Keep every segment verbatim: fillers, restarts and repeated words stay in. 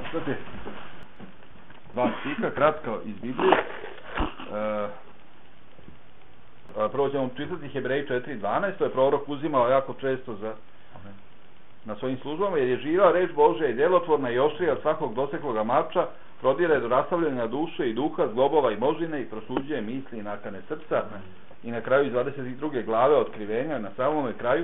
Znate, dva stiha, kratko iz Biblije. E, prvo ćemo čitati Hebreji četiri dvanaest, to je prorok uzimao jako često za, na svojim službama, jer je živa reč Božja i djelotvorna i oštrija od svakog dosekloga mača, prodire do rastavljanja duše i duha, zglobova i moždine i prosuđuje misli i nakane srca. I na kraju iz dvadeset druge glave otkrivenja, na samome kraju,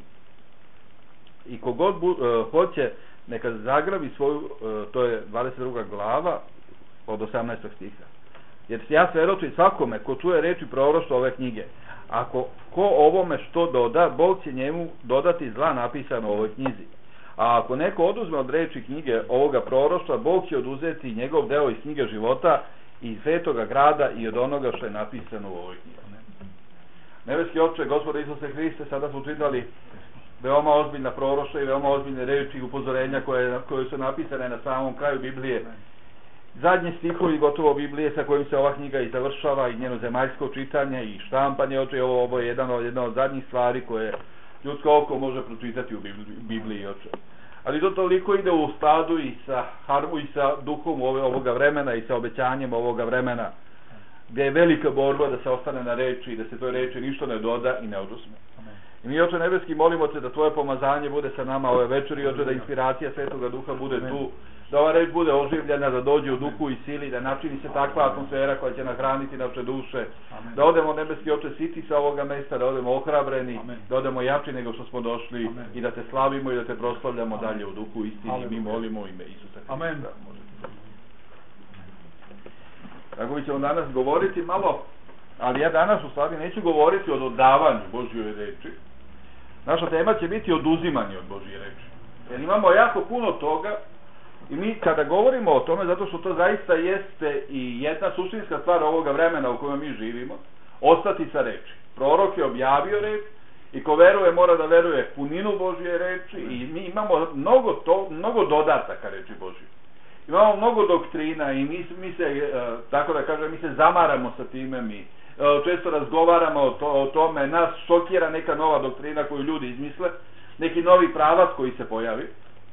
i kogod bu, e, hoće neka zagrabi svoju, e, to je dvadeset druga glava od osamnaestog stiha. Jer ja svedočim svakome ko čuje reči proroštva ove knjige. Ako ko ovome što doda, Bog će njemu dodati zla napisano u ovoj knjizi. A ako neko oduzme od reči knjige ovoga proroštva, Bog će oduzeti njegov deo iz knjige života i iz svetoga grada i od onoga što je napisano u ovoj knjizi. Nebeski Oče, Gospode Isuse Hriste, sada smo čitali veoma ozbiljna proroštva i veoma ozbiljne reči i upozorenja koje, koje su napisane na samom kraju Biblije. Zadnji stihovi gotovo Biblije sa kojim se ova knjiga i završava, i njeno zemaljsko čitanje i štampanje, Oče, ovo, ovo je jedan od, jedna od zadnjih stvari koje ljudsko oko može pročitati u Bibliji, Oče. Ali to toliko ide u skladu i sa harmu i sa duhom ovoga vremena i sa obećanjem ovoga vremena, gdje je velika borba da se ostane na reči i da se toj reči ništa ne doda i ne oduzme. I mi, Oče nebeski, molimo te da tvoje pomazanje bude sa nama ove večeri, Oče, da inspiracija Svetoga Duha bude tu, da ova reč bude oživljena, da dođe u duhu i sili, da načini se takva atmosfera koja će nahraniti naše duše. Amen. Da odemo, nebeski Oče, siti sa ovoga mesta, da odemo ohrabreni, Amen. Da odemo jači nego što smo došli. Amen. I da te slavimo i da te proslavljamo Amen. Dalje u duhu istini. Amen. Mi molimo u ime Isusa Hrista. Amen. Tako mi ćemo danas govoriti malo, ali ja danas u stvari neću govoriti o dodavanju Božjoj reči. Naša tema će biti oduzimanje od Božje reči. Jer imamo jako puno toga. I mi kada govorimo o tome, zato što to zaista jeste i jedna suštinska stvar ovoga vremena u kojem mi živimo, ostati sa reči. Prorok je objavio reč i ko veruje mora da veruje puninu Božje reči i mi imamo mnogo, to, mnogo dodataka reči Božje. Imamo mnogo doktrina i mi, mi se, tako da kažem, mi se zamaramo sa time, mi često razgovaramo o, to, o tome, nas šokira neka nova doktrina koju ljudi izmisle, neki novi pravac koji se pojavi.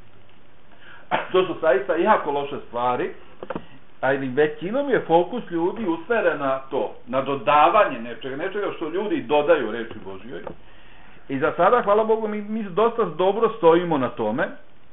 To su zaista jako loše stvari, ali većinom je fokus ljudi usmeren na to, na dodavanje nečega, nečega što ljudi dodaju reči Božjoj. I za sada, hvala Bogu, mi, mi dosta dobro stojimo na tome,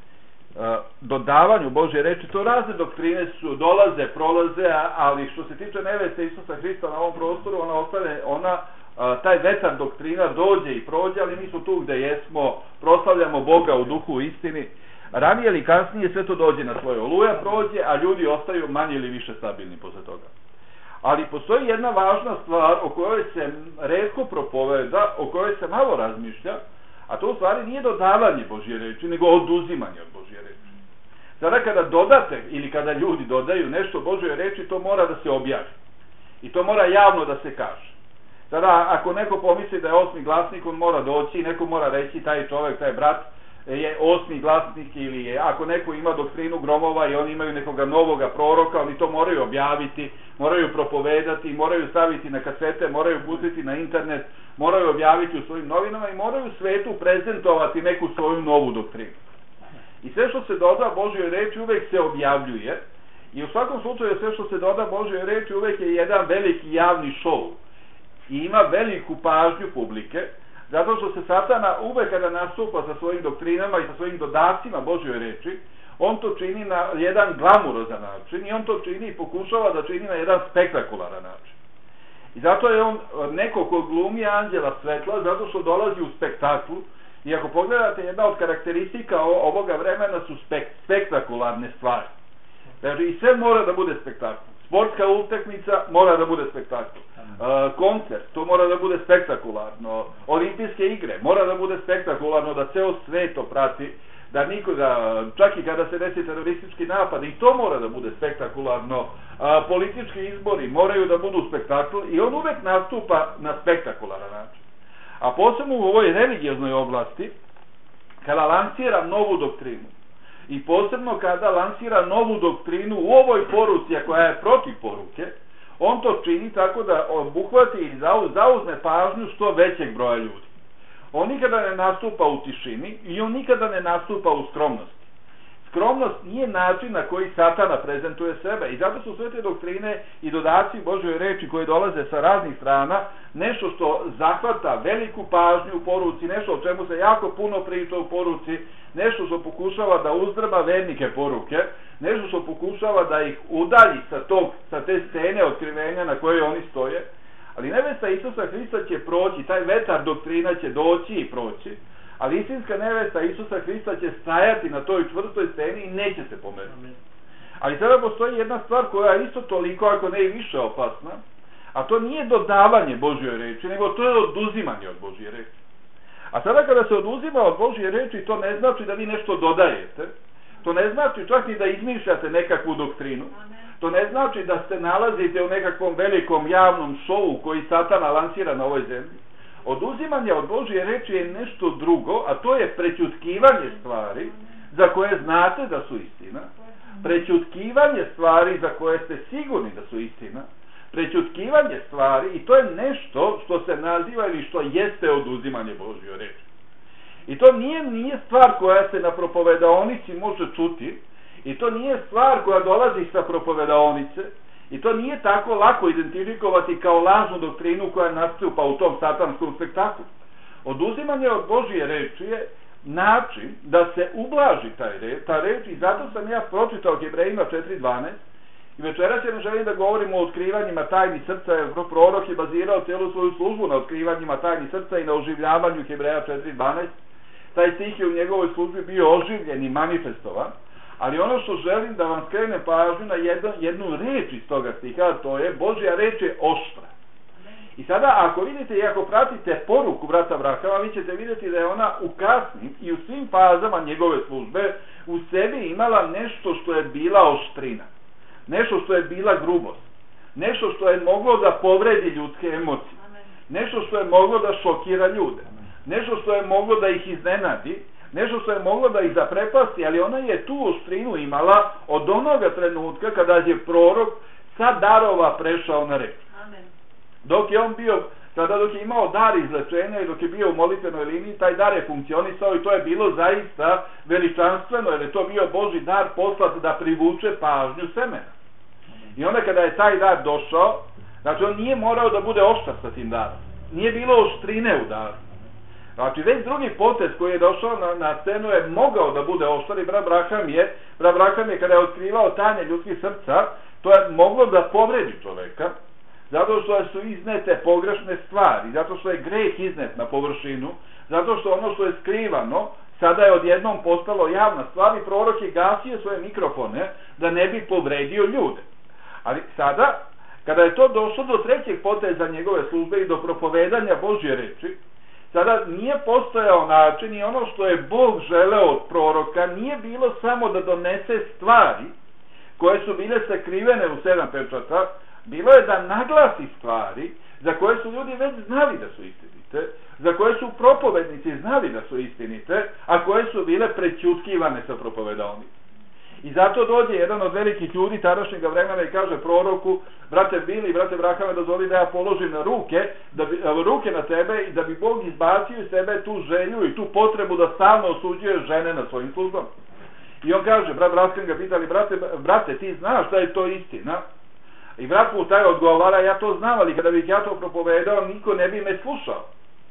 dodavanju Božje reči. To razne doktrine su, dolaze, prolaze, ali što se tiče neveste Isusa Hrista na ovom prostoru, ona ostane, ona, taj vetar doktrina dođe i prođe, ali mi smo tu gde jesmo, proslavljamo Boga u duhu istini. Ranije ili kasnije sve to dođe na svoje, oluja prođe, a ljudi ostaju manje ili više stabilni posle toga. Ali postoji jedna važna stvar o kojoj se retko propoveda, o kojoj se malo razmišlja, a to u stvari nije dodavanje Božje reči, nego oduzimanje od Božje reči. Sada kada dodate ili kada ljudi dodaju nešto Božje reči, to mora da se objavi. I to mora javno da se kaže. Sada ako neko pomisli da je osmi glasnik, on mora doći i neko mora reći taj čovjek, taj brat, je osmi glasnik, ili je, ako neko ima doktrinu gromova i oni imaju nekoga novoga proroka, oni to moraju objaviti, moraju propovedati, moraju staviti na kasete, moraju pustiti na internet, moraju objaviti u svojim novinama i moraju svetu prezentovati neku svoju novu doktrinu. I sve što se doda Božjoj reči uvek se objavljuje i u svakom slučaju sve što se doda Božjoj reči uvek je jedan veliki javni šou i ima veliku pažnju publike. Zato što se Satana uvek kada nastupa sa svojim doktrinama i sa svojim dodacima Božjoj reči, on to čini na jedan glamurozan način i on to čini i pokušava da čini na jedan spektakularan način. I zato je on neko ko glumi anđela svetla, zato što dolazi u spektaklu. I ako pogledate, jedna od karakteristika ovoga vremena su spek spektakularne stvari. Znači i sve mora da bude spektakl. Sportska utakmica mora da bude spektakl. Uh, koncert, to mora da bude spektakularno. Olimpijske igre, mora da bude spektakularno, da ceo svet to prati, da nikoga, čak i kada se desi teroristički napad, i to mora da bude spektakularno. Uh, politički izbori moraju da budu spektakl i on uvek nastupa na spektakularan način. A posebno u ovoj religioznoj oblasti, kada lansira novu doktrinu, i posebno kada lansira novu doktrinu u ovoj poruci, a koja je protiv poruke, on to čini tako da obuhvati i zauzme pažnju što većeg broja ljudi. On nikada ne nastupa u tišini i on nikada ne nastupa u skromnosti. Skromnost nije način na koji Satana prezentuje sebe i zato su sve te doktrine i dodaci Božjoj reči koje dolaze sa raznih strana nešto što zahvata veliku pažnju u poruci, nešto o čemu se jako puno priča u poruci, nešto što pokušava da uzdrma vernike poruke, nešto što pokušava da ih udalji sa, tog, sa te scene otkrivenja na kojoj oni stoje. Ali nevesta Isusa Hrista će proći, taj vetar doktrina će doći i proći, ali istinska nevesta Isusa Hrista će stajati na toj čvrstoj sceni i neće se pomeriti. Ali sada postoji jedna stvar koja je isto toliko, ako ne i više opasna, a to nije dodavanje Božjoj reči, nego to je oduzimanje od Božje reči. A sada kada se oduzima od Božje reči, to ne znači da vi nešto dodajete, to ne znači čak ni da izmišljate nekakvu doktrinu, to ne znači da se nalazite u nekakvom velikom javnom šovu koji Satana lansira na ovoj zemlji. Oduzimanje od Božje reči je nešto drugo, a to je prećutkivanje stvari za koje znate da su istina, prećutkivanje stvari za koje ste sigurni da su istina, prećutkivanje stvari, i to je nešto što se naziva ili što jeste oduzimanje Božje reči. I to nije, nije stvar koja se na propovedaonici može čuti, i to nije stvar koja dolazi sa propovedaonice, i to nije tako lako identifikovati kao lažnu doktrinu koja nastupa u tom satanskom spektaklu. Oduzimanje od Božje reči je način da se ublaži taj reč, ta reč, i zato sam ja pročitao Hebrejima četiri dvanaest, i večeras ja ne želim da govorimo o otkrivanjima tajni srca, jer prorok je bazirao cijelu svoju službu na otkrivanjima tajni srca i na oživljavanju Hebreja četiri dvanaest. Taj stih je u njegovoj službi bio oživljen i manifestovan, ali ono što želim da vam skrenem pažnju na jednu, jednu reč iz toga stiha, to je Božja reč je oštra. I sada ako vidite i ako pratite poruku brata Abrahama, vi ćete vidjeti da je ona u kasnim i u svim fazama njegove službe u sebi imala nešto što je bila oštrina, nešto što je bila grubost, nešto što je moglo da povredi ljudske emocije, nešto što je moglo da šokira ljude, nešto što je moglo da ih iznenadi, nešto što je moglo da ih zaprepasti, ali ona je tu oštrinu imala od onoga trenutka kada je prorok sa darova prešao na reč. Dok je on bio, sada dok je imao dar izlečenja i dok je bio u molitvenoj liniji, taj dar je funkcionisao i to je bilo zaista veličanstveno, jer je to bio Božji dar poslat da privuče pažnju semena. I onda kada je taj dar došao, znači on nije morao da bude oštar sa tim darom, nije bilo oštrine u daru. Znači već drugi potez koji je došao na, na scenu je mogao da bude oštar, i brat Abraham je, brat Abraham je kada je otkrivao tajne ljudskih srca, to je moglo da povredi čoveka, zato što su iznete pogrešne stvari, zato što je greh iznet na površinu, zato što ono što je skrivano sada je odjednom postalo javna stvar, i prorok je gasio svoje mikrofone da ne bi povredio ljude. Ali sada, kada je to došlo do trećeg poteza njegove službe i do propovedanja Božje reči, sada nije postojao način, i ono što je Bog želeo od proroka nije bilo samo da donese stvari koje su bile sakrivene u sedam pečata, bilo je da naglasi stvari za koje su ljudi već znali da su istinite, za koje su propovednici znali da su istinite, a koje su bile prećutkivane sa propovedaonice. I zato dođe jedan od velikih ljudi tadašnjega vremena i kaže proroku: brate Bili, brate Abrahame, dozvoli da ja položim na ruke, da bi, ruke na tebe, i da bi Bog izbacio iz sebe tu želju i tu potrebu da stalno osuđuje žene na svojim službama. I on kaže, brat Abraham ga pitali: brate, brate, ti znaš da je to istina? I brat mu taj odgovara: ja to znam, ali kada bih ja to propovedao, niko ne bi me slušao.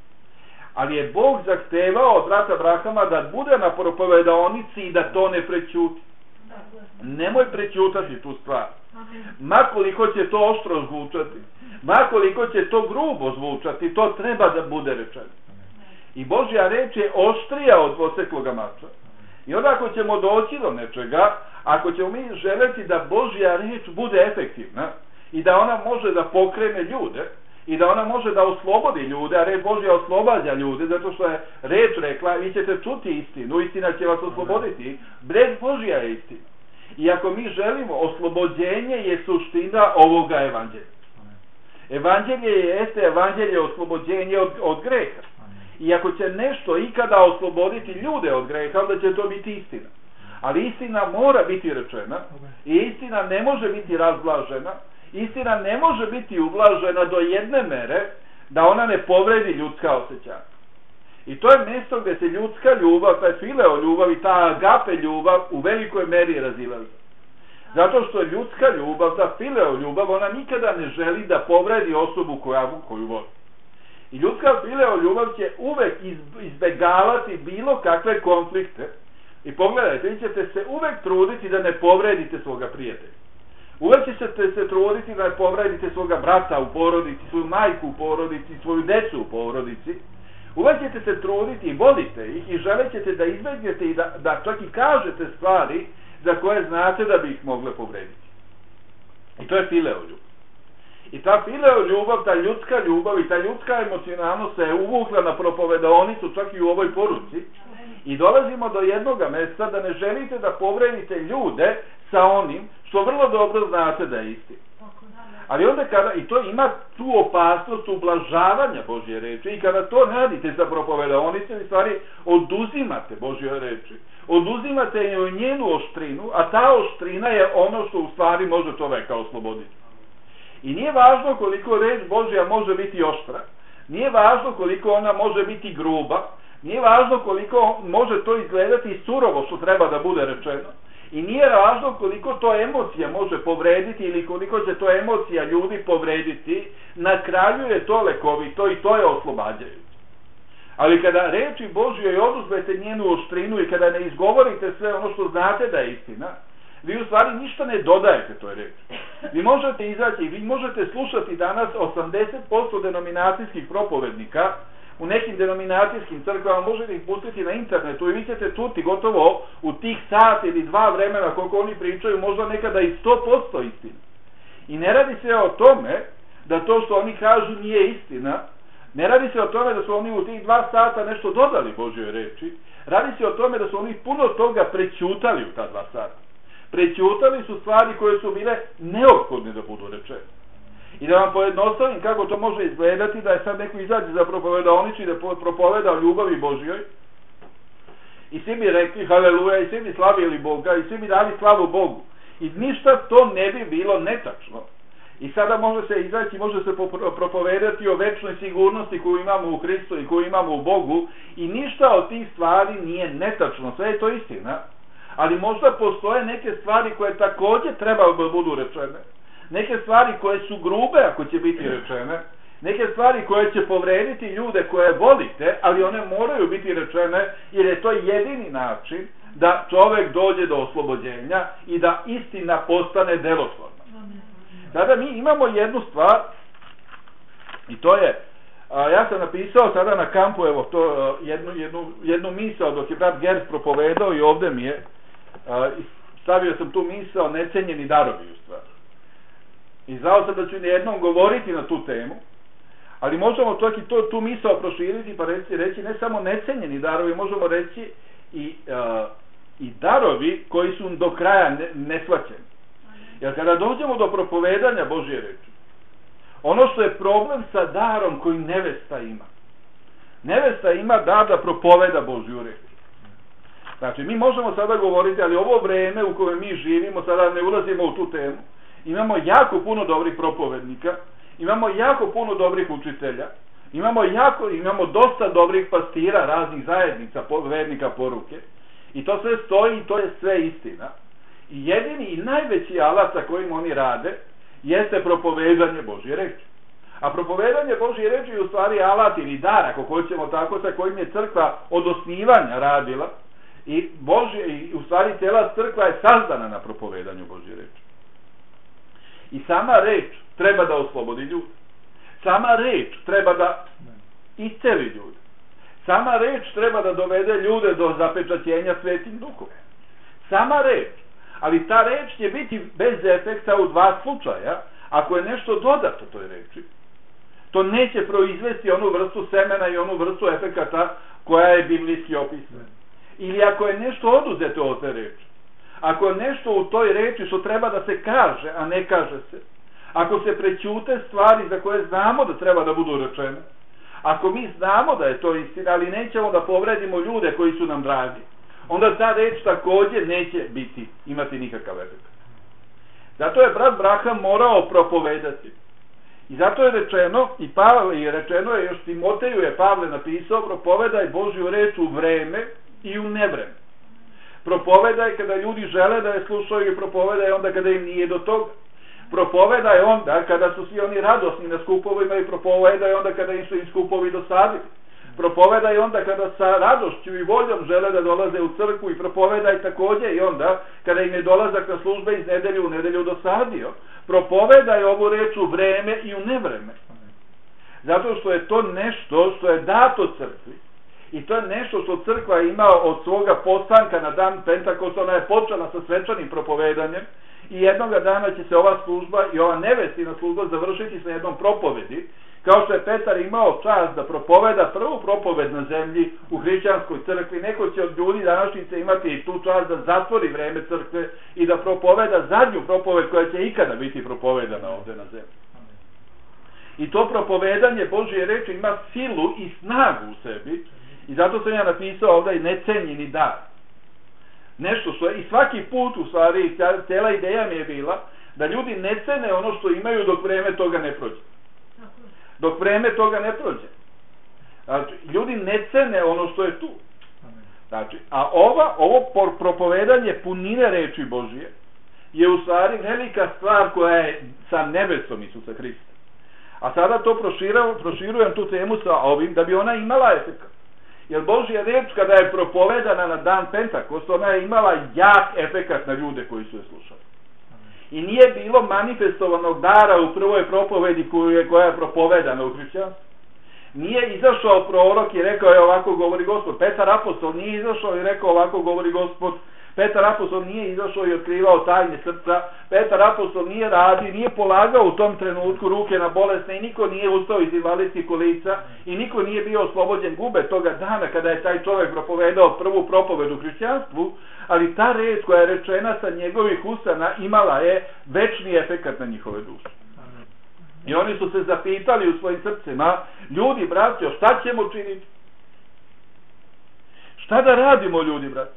Ali je Bog zahtevao od brata Abrahama da bude na propovedaonici i da to ne prećuti. Nemoj prećutati tu stvar. Makoliko će to oštro zvučati, makoliko će to grubo zvučati, to treba da bude rečeno. I Božja reč je oštrija od dvosekloga mača. I onda ako ćemo doći do nečega, ako ćemo mi želeti da Božja reč bude efektivna i da ona može da pokrene ljude i da ona može da oslobodi ljude, a reč Božja oslobađa ljude, zato što je reč rekla: vi ćete čuti istinu, istina će vas osloboditi. Reč Božja je istina. I ako mi želimo, oslobođenje je suština ovoga evanđelja. Evanđelje jeste evanđelje oslobođenje od, od greha. I ako će nešto ikada osloboditi ljude od greha, onda će to biti istina. Ali istina mora biti rečena i istina ne može biti razblažena. Istina ne može biti ublažena do jedne mere da ona ne povredi ljudska osjećanja. I to je mjesto gdje se ljudska ljubav, taj fileo ljubav i ta agape ljubav u velikoj meri razilazi. Zato što ljudska ljubav, ta fileo ljubav, ona nikada ne želi da povredi osobu koju, koju voli. I ljudska fileo ljubav će uvek izbegavati bilo kakve konflikte. I pogledajte, vi ćete se uvek truditi da ne povredite svoga prijatelja. Uvek ćete se truditi da ne povredite svoga brata u porodici, svoju majku u porodici, svoju decu u porodici. Uvek ćete se truditi i volite ih i želit ćete da izbegnete i da, da čak i kažete stvari za koje znate da bi ih mogle povrediti. I to je fileo ljubav. I ta fileo ljubav, ta ljudska ljubav i ta ljudska emocionalnost se je uvukla na propovedaonicu čak i u ovoj poruci. I dolazimo do jednoga mjesta da ne želite da povredite ljude sa onim što vrlo dobro znate da je istina. Ali onda kada, i to ima tu opasnost ublažavanja Božje reči, i kada to radite za propovedaonice, u stvari oduzimate Božje reči. Oduzimate joj njenu oštrinu, a ta oštrina je ono što u stvari može čoveka osloboditi. I nije važno koliko reč Božja može biti oštra, nije važno koliko ona može biti gruba, nije važno koliko može to izgledati surovo što treba da bude rečeno. I nije važno koliko to emocija može povrediti ili koliko će to emocija ljudi povrediti, na kraju je to lekovito i to je oslobađajuće. Ali kada reči Božjoj oduzmete njenu oštrinu i kada ne izgovorite sve ono što znate da je istina, vi u stvari ništa ne dodajete toj reči. Vi možete izaći, vi možete slušati danas osamdeset posto denominacijskih propovednika u nekim denominacijskim crkvama, možete ih pustiti na internetu i vi ćete čuti gotovo u tih sat ili dva vremena koliko oni pričaju, možda nekada i sto posto istina. I ne radi se o tome da to što oni kažu nije istina, ne radi se o tome da su oni u tih dva sata nešto dodali Božjoj reči, radi se o tome da su oni puno toga prećutali u ta dva sata. Prećutali su stvari koje su bile neophodne da budu rečene. I da vam pojednostavim kako to može izgledati, da je sad neko izađe za propovedaonicu i da propoveda o ljubavi Božjoj i svi bi rekli haleluja i svi bi slavili Boga i svi bi dali slavu Bogu i ništa to ne bi bilo netačno. I sada može se izaći, može se propovedati o večnoj sigurnosti koju imamo u Hristu i koju imamo u Bogu i ništa od tih stvari nije netačno, sve je to istina, ali možda postoje neke stvari koje također treba da budu rečene. Neke stvari koje su grube ako će biti rečene, neke stvari koje će povrediti ljude koje volite, ali one moraju biti rečene jer je to jedini način da čovjek dođe do oslobođenja i da istina postane delotvorna. Sada mi imamo jednu stvar i to je, a, ja sam napisao sada na kampu evo to jednu, jednu, jednu misao dok je brat Gers propovedao i ovdje mi je, a, stavio sam tu misao necenjeni darovi u stvari. I znao sam da ću jednom govoriti na tu temu, ali možemo čak i to, tu misao proširiti pa reći, reći ne samo necenjeni darovi, možemo reći i, uh, i darovi koji su do kraja ne, nesvaćeni. Jer kada dođemo do propovedanja Božje reči, ono što je problem sa darom koji nevesta ima, nevesta ima dar da propoveda Božju reč. Znači mi možemo sada govoriti, ali ovo vreme u kojem mi živimo, sada ne ulazimo u tu temu, imamo jako puno dobrih propovednika, imamo jako puno dobrih učitelja, imamo jako, imamo dosta dobrih pastira raznih zajednica, vernika poruke, i to sve stoji i to je sve istina. I jedini i najveći alat sa kojim oni rade jeste propovedanje Božje reči. A propovedanje Božje reči je u stvari alat ili dar, ako hoćemo tako, sa kojim je crkva od osnivanja radila i, Božje, i u stvari cijela crkva je sazdana na propovedanju Božje reči. I sama reč treba da oslobodi ljude. Sama reč treba da isceli ljude. Sama reč treba da dovede ljude do zapečaćenja Svetim Duhom. Sama reč. Ali ta reč će biti bez efekta u dva slučaja. Ako je nešto dodato toj reči, to neće proizvesti onu vrstu semena i onu vrstu efekata koja je biblijski opisana. Ili ako je nešto oduzeto od te reči. Ako je nešto u toj reči što treba da se kaže, a ne kaže se. Ako se prećute stvari za koje znamo da treba da budu rečene. Ako mi znamo da je to istina, ali nećemo da povredimo ljude koji su nam dragi, onda ta reč također neće biti, imati nikakav efekt. Zato je brat Braham morao propovedati. I zato je rečeno, i Pavle je rečeno, je još Timoteju je Pavle napisao, propovedaj Božju reč u vreme i u nevreme. Propovedaj kada ljudi žele da je slušaju i propovedaj onda kada im nije do toga. Propovedaj onda kada su svi oni radosni na skupovima i propovedaj onda kada im su im skupovi dosadili. Propovedaj onda kada sa radošću i voljom žele da dolaze u crkvu i propovedaj također i onda kada im je dolazak na službe iz nedelju u nedelju dosadio. Propovedaj ovu reč u vreme i u nevreme. Zato što je to nešto što je dato crkvi i to je nešto što crkva ima od svoga postanka na dan Pentakosta. Ona je počela sa svečanim propovedanjem i jednoga dana će se ova služba i ova nevestina služba završiti sa jednom propovedi. Kao što je Petar imao čast da propoveda prvu propoved na zemlji u hrišćanskoj crkvi, neko će od ljudi današnjice imati i tu čast da zatvori vreme crkve i da propoveda zadnju propoved koja će ikada biti propovedana ovdje na zemlji. I to propovedanje Božje reči ima silu i snagu u sebi i zato sam ja napisao ovdje i necenjeni dar. Nešto što je, i svaki put u stvari, cijela ideja mi je bila da ljudi ne cene ono što imaju dok vreme toga ne prođe. Dok vreme toga ne prođe. Znači, ljudi ne cene ono što je tu. Znači, a ova, ovo propovedanje punine reči Božje je u stvari velika stvar koja je sa nebesom Isusa Hrista. A sada to proširujem, proširujem tu temu sa ovim da bi ona imala efekat. Jer Božja reč kada je propovedana na dan Pentakosta, ona je imala jak efekat na ljude koji su je slušali. I nije bilo manifestovanog dara u prvoj propovedi koju je, koja je propovedana u hrišćanstvu. Nije izašao prorok i rekao je ovako govori Gospod. Petar apostol nije izašao i rekao ovako govori Gospod. Petar apostol nije izašao i otkrivao tajne srca. Petar apostol nije radio, nije polagao u tom trenutku ruke na bolesne i niko nije ustao iz invalidskih kolica i niko nije bio oslobođen gube toga dana kada je taj čovjek propovedao prvu propovedu u hrišćanstvu, ali ta reč koja je rečena sa njegovih usana imala je večni efekat na njihove duše. I oni su se zapitali u svojim srcima, ljudi, braćo, šta ćemo činiti? Šta da radimo, ljudi, braćo?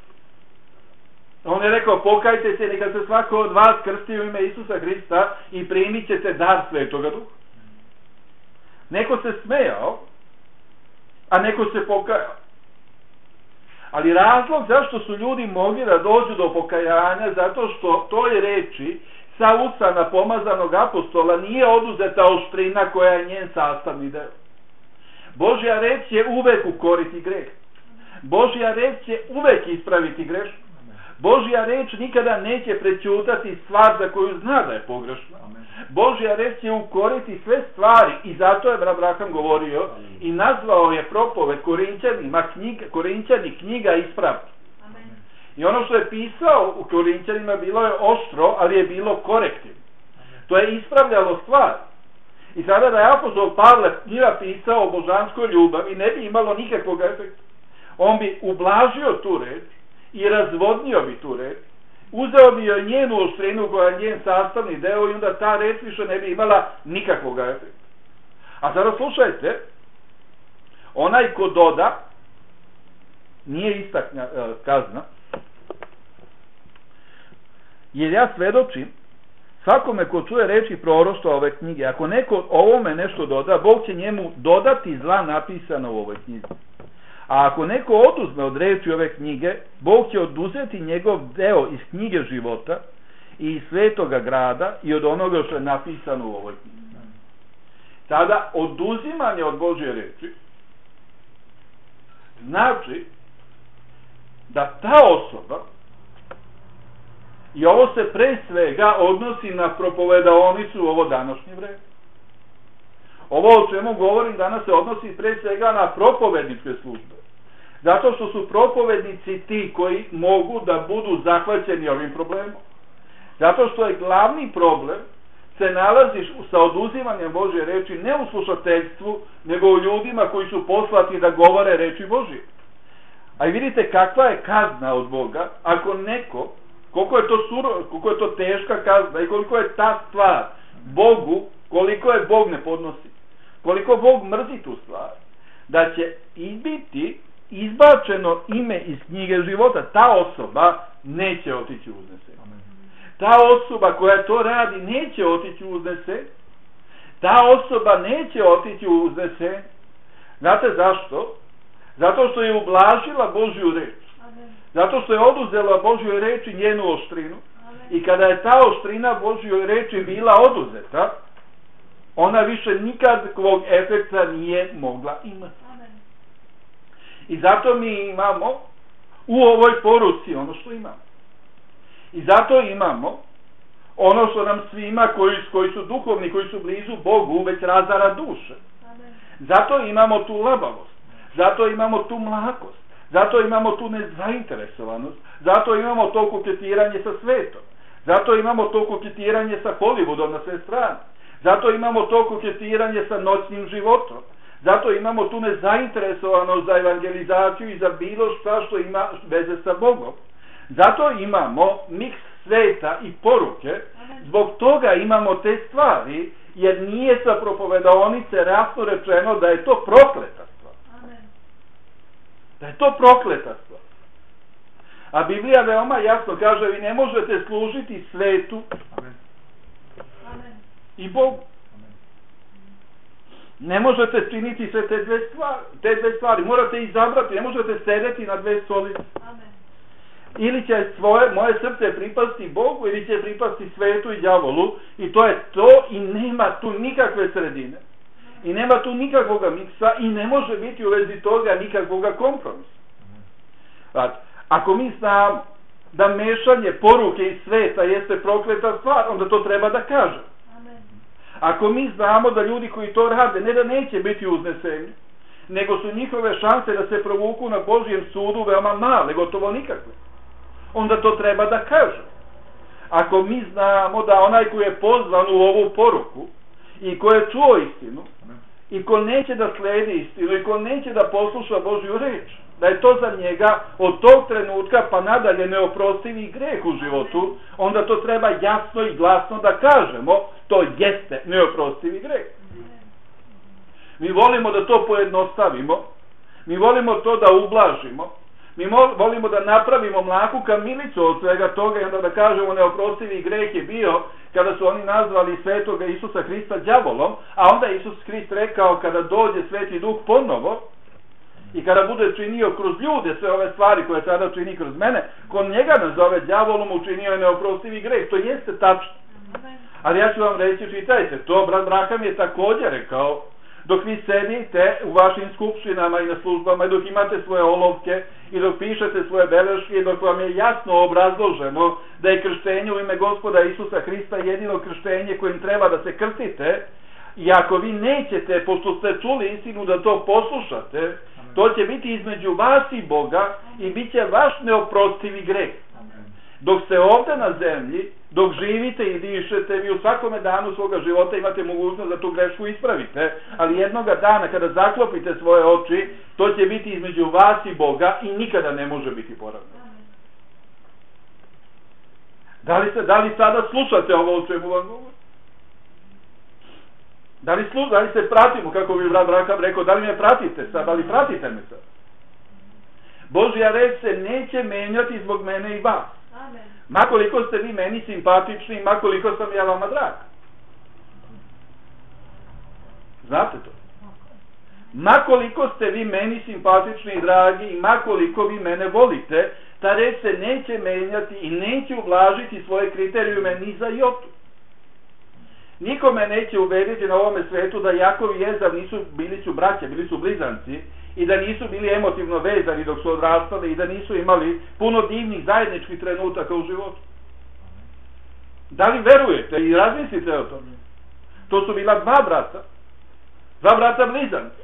On je rekao, pokajte se, neka se svako od vas krsti u ime Isusa Hrista i primit ćete dar Svetoga Duha. Neko se smejao, a neko se pokajao. Ali razlog zašto su ljudi mogli da dođu do pokajanja, zato što toj reči sa usana pomazanog apostola nije oduzeta oštrina koja je njen sastavni deo. Božja reč je uvek ukoriti greh. Božja reč će uvek ispraviti grešku. Božja reč nikada neće prećutati stvar za koju zna da je pogrešna. Božja reč će ukoriti sve stvari i zato je Abraham govorio i nazvao je propoved Korinćanima knjiga, Korinćani knjiga ispravki. I ono što je pisao u Korinćanima bilo je oštro, ali je bilo korektivno. To je ispravljalo stvar. I sada da je apostol Pavle njima pisao o božanskoj ljubavi ne bi imalo nikakvog efekta. On bi ublažio tu reč i razvodnio bi tu reč, uzeo bi joj njenu oštrinu koja je njen sastavni deo i onda ta reč više ne bi imala nikakvog efekta. A sada slušajte, onaj ko doda nije ista kazna, jer ja svedočim svakome ko čuje reči proroštva ove knjige, ako neko ovome nešto doda, Bog će njemu dodati zla napisano u ovoj knjizi. A ako neko oduzme od reči ove knjige, Bog će oduzeti njegov deo iz knjige života i iz svetoga grada i od onoga što je napisano u ovoj knjizi. Tada oduzimanje od Božje reči znači da ta osoba, i ovo se pre svega odnosi na propovedaonicu u ovo današnje vreme. Ovo o čemu govorim danas se odnosi pre svega na propovedničke službe. Zato što su propovednici ti koji mogu da budu zahvaćeni ovim problemom. Zato što je glavni problem se nalaziš sa oduzimanjem Božje reči ne u slušateljstvu, nego u ljudima koji su poslati da govore reči Božje. A i vidite kakva je kazna od Boga ako neko, koliko je to surovo, koliko je to teška kazna i koliko je ta stvar Bogu, koliko je Bog ne podnosi, koliko Bog mrzi tu stvar, da će biti izbačeno ime iz knjige života. Ta osoba neće otići u uznesen. Ta osoba koja to radi neće otići u uznesen, ta osoba neće otići u uznesenje. Znate zašto? Zato što je ublažila Božju reč. Zato što je oduzela Božjoj reči njenu oštrinu. I kada je ta oštrina Božjoj reči bila oduzeta, ona više nikakvog efekta nije mogla imati. I zato mi imamo u ovoj poruci ono što imamo. I zato imamo ono što nam svima koji, koji su duhovni, koji su blizu Bogu, već razara duše. Zato imamo tu labavost, zato imamo tu mlakost, zato imamo tu nezainteresovanost, zato imamo to koketiranje sa svetom, zato imamo to koketiranje sa Hollywoodom na sve strane, zato imamo to koketiranje sa noćnim životom, zato imamo tu nezainteresovanost za evangelizaciju i za bilo šta što ima veze sa Bogom. Zato imamo miks sveta i poruke, zbog toga imamo te stvari, jer nije sa propovedaonice jasno rečeno da je to prokleta stvar. Da je to prokleta stvar. A Biblija veoma jasno kaže, vi ne možete služiti svetu i Bogu. Ne možete činiti sve te dve stvari, te dve stvari. Morate izabrati, ne možete sedeti na dve stolice. Ili će svoje, moje srce pripasti Bogu, ili će pripasti svetu i đavolu, i to je to, i nema tu nikakve sredine. I nema tu nikakvog miksa, i ne može biti u vezi toga nikakvog kompromisa. Znači, ako mi znamo da mešanje poruke i sveta jeste prokleta stvar, onda to treba da kažem. Ako mi znamo da ljudi koji to rade, ne da neće biti uzneseni, nego su njihove šanse da se provuku na Božjem sudu veoma male, gotovo nikakve, onda to treba da kažem. Ako mi znamo da onaj koji je pozvan u ovu poruku i ko je čuo istinu i ko neće da sledi istinu i ko neće da posluša Božju reč, da je to za njega od tog trenutka pa nadalje neoprostivi greh u životu, onda to treba jasno i glasno da kažemo, to jeste neoprostivi greh. Mi volimo da to pojednostavimo, mi volimo to da ublažimo, mi volimo da napravimo mlaku kamilicu od svega toga i onda da kažemo neoprostivi greh je bio kada su oni nazvali svetoga Isusa Hrista đavolom, a onda Isus Hrist rekao kada dođe Sveti Duh ponovo i kada bude činio kroz ljude sve ove stvari koje sada čini kroz mene, ko njega nazove đavolom, učinio je neoprostivi greh. To jeste tačno. Ali ja ću vam reći, čitajte, to brat Braham je također rekao, dok vi sedite u vašim skupštinama i na službama i dok imate svoje olovke i dok pišete svoje beleške i dok vam je jasno obrazloženo da je krštenje u ime Gospoda Isusa Hrista jedino krštenje kojim treba da se krstite, i ako vi nećete, pošto ste čuli istinu, da to poslušate, to će biti između vas i Boga i bit će vaš neoprostivi greh. Dok ste ovdje na zemlji, dok živite i dišete, vi u svakome danu svoga života imate mogućnost da tu grešku ispravite, ali jednoga dana kada zaklopite svoje oči, to će biti između vas i Boga i nikada ne može biti poravno. Da li, se, da li sada slušate ovo o čemu vam govorim? Da li, slu, da li se pratimo, kako bi brat Braham rekao, da li me pratite sad, da li pratite me sad? Božja reč se neće menjati zbog mene i vas. Amen. Makoliko ste vi meni simpatični, makoliko sam ja vama drag. Znate to? Makoliko ste vi meni simpatični i dragi i makoliko vi mene volite, ta reč se neće menjati i neće ublažiti svoje kriterijume ni za jotu. Nikome neće ubediti na ovome svetu da Jakov i Ezav nisu, bili su braće, bili su blizanci i da nisu bili emotivno vezani dok su odrastali i da nisu imali puno divnih zajedničkih trenutaka u životu. Da li verujete i razmislite o tome? To su bila dva brata, dva brata blizanci.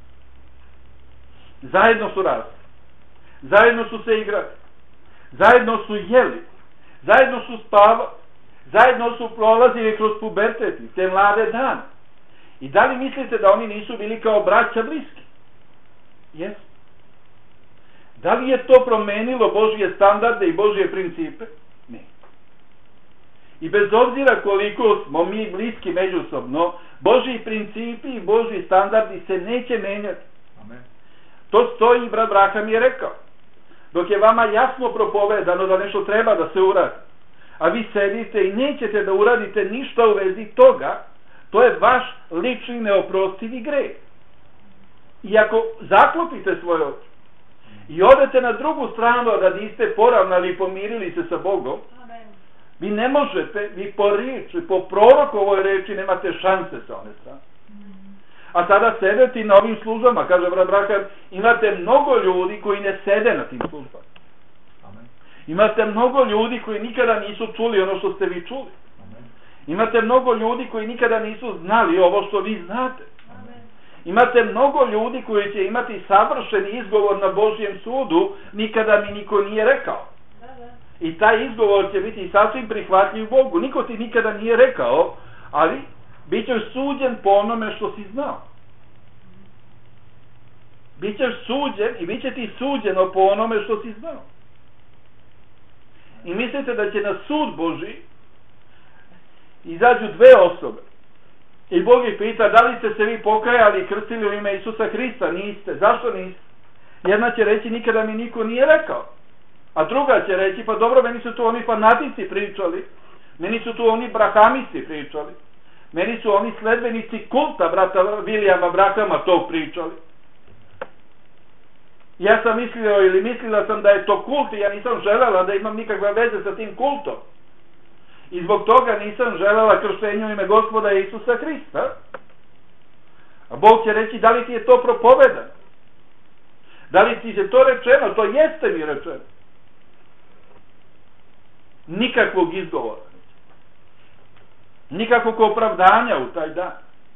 Zajedno su rasli, zajedno su se igrali, zajedno su jeli, zajedno su spavali, zajedno su prolazili kroz pubertet, te mlade dane. I da li mislite da oni nisu bili kao braća bliski? Jesu. Da li je to promenilo Božje standarde i Božje principe? Ne. I bez obzira koliko smo mi bliski međusobno, Božji principi i Božji standardi se neće menjati. Amen. To stoji i brat Braham je rekao. Dok je vama jasno propovedano da nešto treba da se uradi, a vi sedite i nećete da uradite ništa u vezi toga, To je vaš lični neoprostivi greh. I ako zaklopite svoje oči i odete na drugu stranu da niste poravnali i pomirili se sa Bogom, vi ne možete, vi po riječi, po prorokovoj reči nemate šanse sa one strane. A sada sedeti na ovim službama, kaže brat Braham, imate mnogo ljudi koji ne sede na tim službama. Imate mnogo ljudi koji nikada nisu čuli ono što ste vi čuli. Imate mnogo ljudi koji nikada nisu znali ovo što vi znate. Imate mnogo ljudi koji će imati savršen izgovor na Božjem sudu, nikada mi niko nije rekao. I taj izgovor će biti sasvim prihvatljiv Bogu. Niko ti nikada nije rekao, ali bit ćeš suđen po onome što si znao. Bićeš suđen i bit će ti suđeno po onome što si znao. I mislite da će na sud Božji izađu dve osobe. I Bog ih pita, da li ste se vi pokajali i krstili u ime Isusa Hrista? Niste. Zašto niste? Jedna će reći, nikada mi niko nije rekao. A druga će reći, pa dobro, meni su tu oni fanatici pričali. Meni su tu oni brahamisti pričali. Meni su oni sledbenici kulta brata Vilijama Brahama to pričali. Ja sam mislio ili mislila sam da je to kult i ja nisam želela da imam nikakve veze sa tim kultom. I zbog toga nisam želela krštenje u ime Gospoda Isusa Hrista. A Bog će reći, da li ti je to propovedano? Da li ti je to rečeno? To jeste mi rečeno. Nikakvog izgovora. Nikakvog opravdanja u taj dan.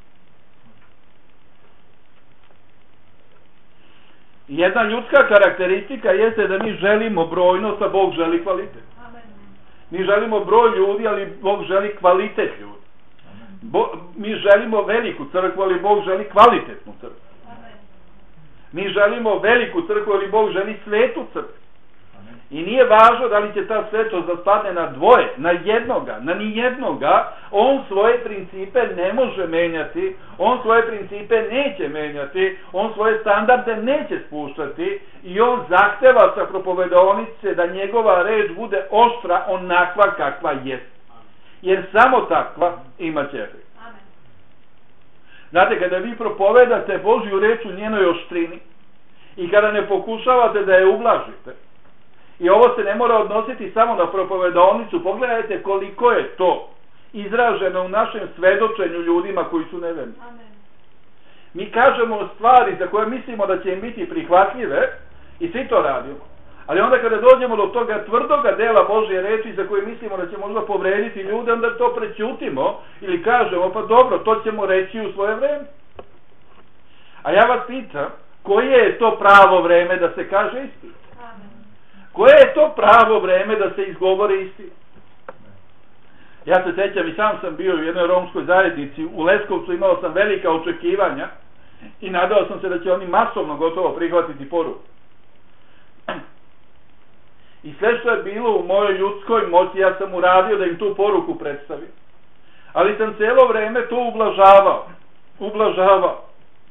Jedna ljudska karakteristika jeste da mi želimo brojnost, a Bog želi kvalitet. Mi želimo broj ljudi, ali Bog želi kvalitet ljudi. Bo, mi želimo veliku crkvu, ali Bog želi kvalitetnu crkvu. Mi želimo veliku crkvu, ali Bog želi svetu crkvu. I nije važno da li će ta svetost da spadne na dvoje, na jednoga, na nijednoga. On svoje principe ne može menjati, on svoje principe neće menjati, on svoje standarde neće spuštati i on zahteva sa propovedonice da njegova reč bude oštra onakva kakva jest. Jer samo takva ima će efekt. Znate, kada vi propovedate Božju reč u njenoj oštrini i kada ne pokušavate da je ublažite, i ovo se ne mora odnositi samo na propovedonicu, pogledajte koliko je to izraženo u našem svedočenju ljudima koji su neverni. Mi kažemo stvari za koje mislimo da će im biti prihvatljive i svi to radimo. Ali onda kada dođemo do toga tvrdoga dela Božje reči za koje mislimo da će možda povrediti ljude, onda to prećutimo ili kažemo, pa dobro, to ćemo reći u svoje vreme. A ja vas pitam, koje je to pravo vreme da se kaže istina? Koje je to pravo vreme da se izgovori istina? Ja se sjećam i sam sam bio u jednoj romskoj zajednici u Leskovcu, imao sam velika očekivanja i nadao sam se da će oni masovno gotovo prihvatiti poruku. I sve što je bilo u mojoj ljudskoj moći, ja sam uradio da im tu poruku predstavim. Ali sam cijelo vrijeme to ublažavao. Ublažavao.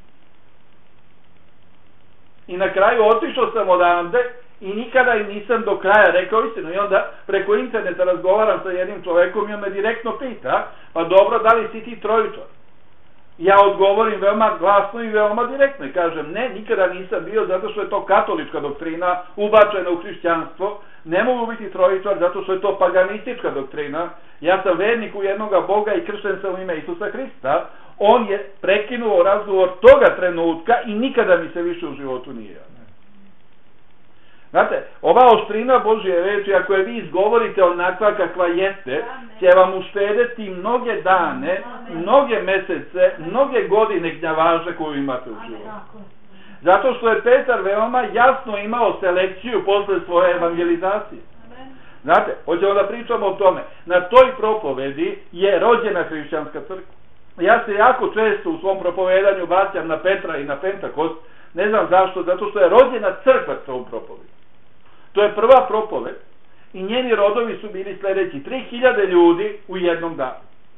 I na kraju otišao sam odande i nikada im nisam do kraja rekao istinu. I onda preko interneta razgovaram sa jednim čovjekom i on me direktno pita, pa dobro, da li si ti trojičar? Ja odgovorim veoma glasno i veoma direktno i kažem, ne, nikada nisam bio zato što je to katolička doktrina ubačena u hrišćanstvo. Ne mogu biti trojičar zato što je to paganistička doktrina. Ja sam vernik u jednoga Boga i kršten sam u ime Isusa Hrista. On je prekinuo razgovor toga trenutka i nikada mi se više u životu nije javio. Znate, ova oštrina Božje reči, ako je vi izgovorite onakva kakva jeste, će vam uštedeti mnoge dane, mnoge mesece, mnoge godine gnjavaže koju imate u životu. Zato što je Petar veoma jasno imao selekciju posle svoje evangelizacije. Znate, hoćemo da pričamo o tome. Na toj propovedi je rođena hrišćanska crkva. Ja se jako često u svom propovedanju vraćam na Petra i na Pentakost. Ne znam zašto, zato što je rođena crkva s tom propovedom. To je prva propoved i njeni rodovi su bili sljedeći. tri hiljade ljudi u jednom danu.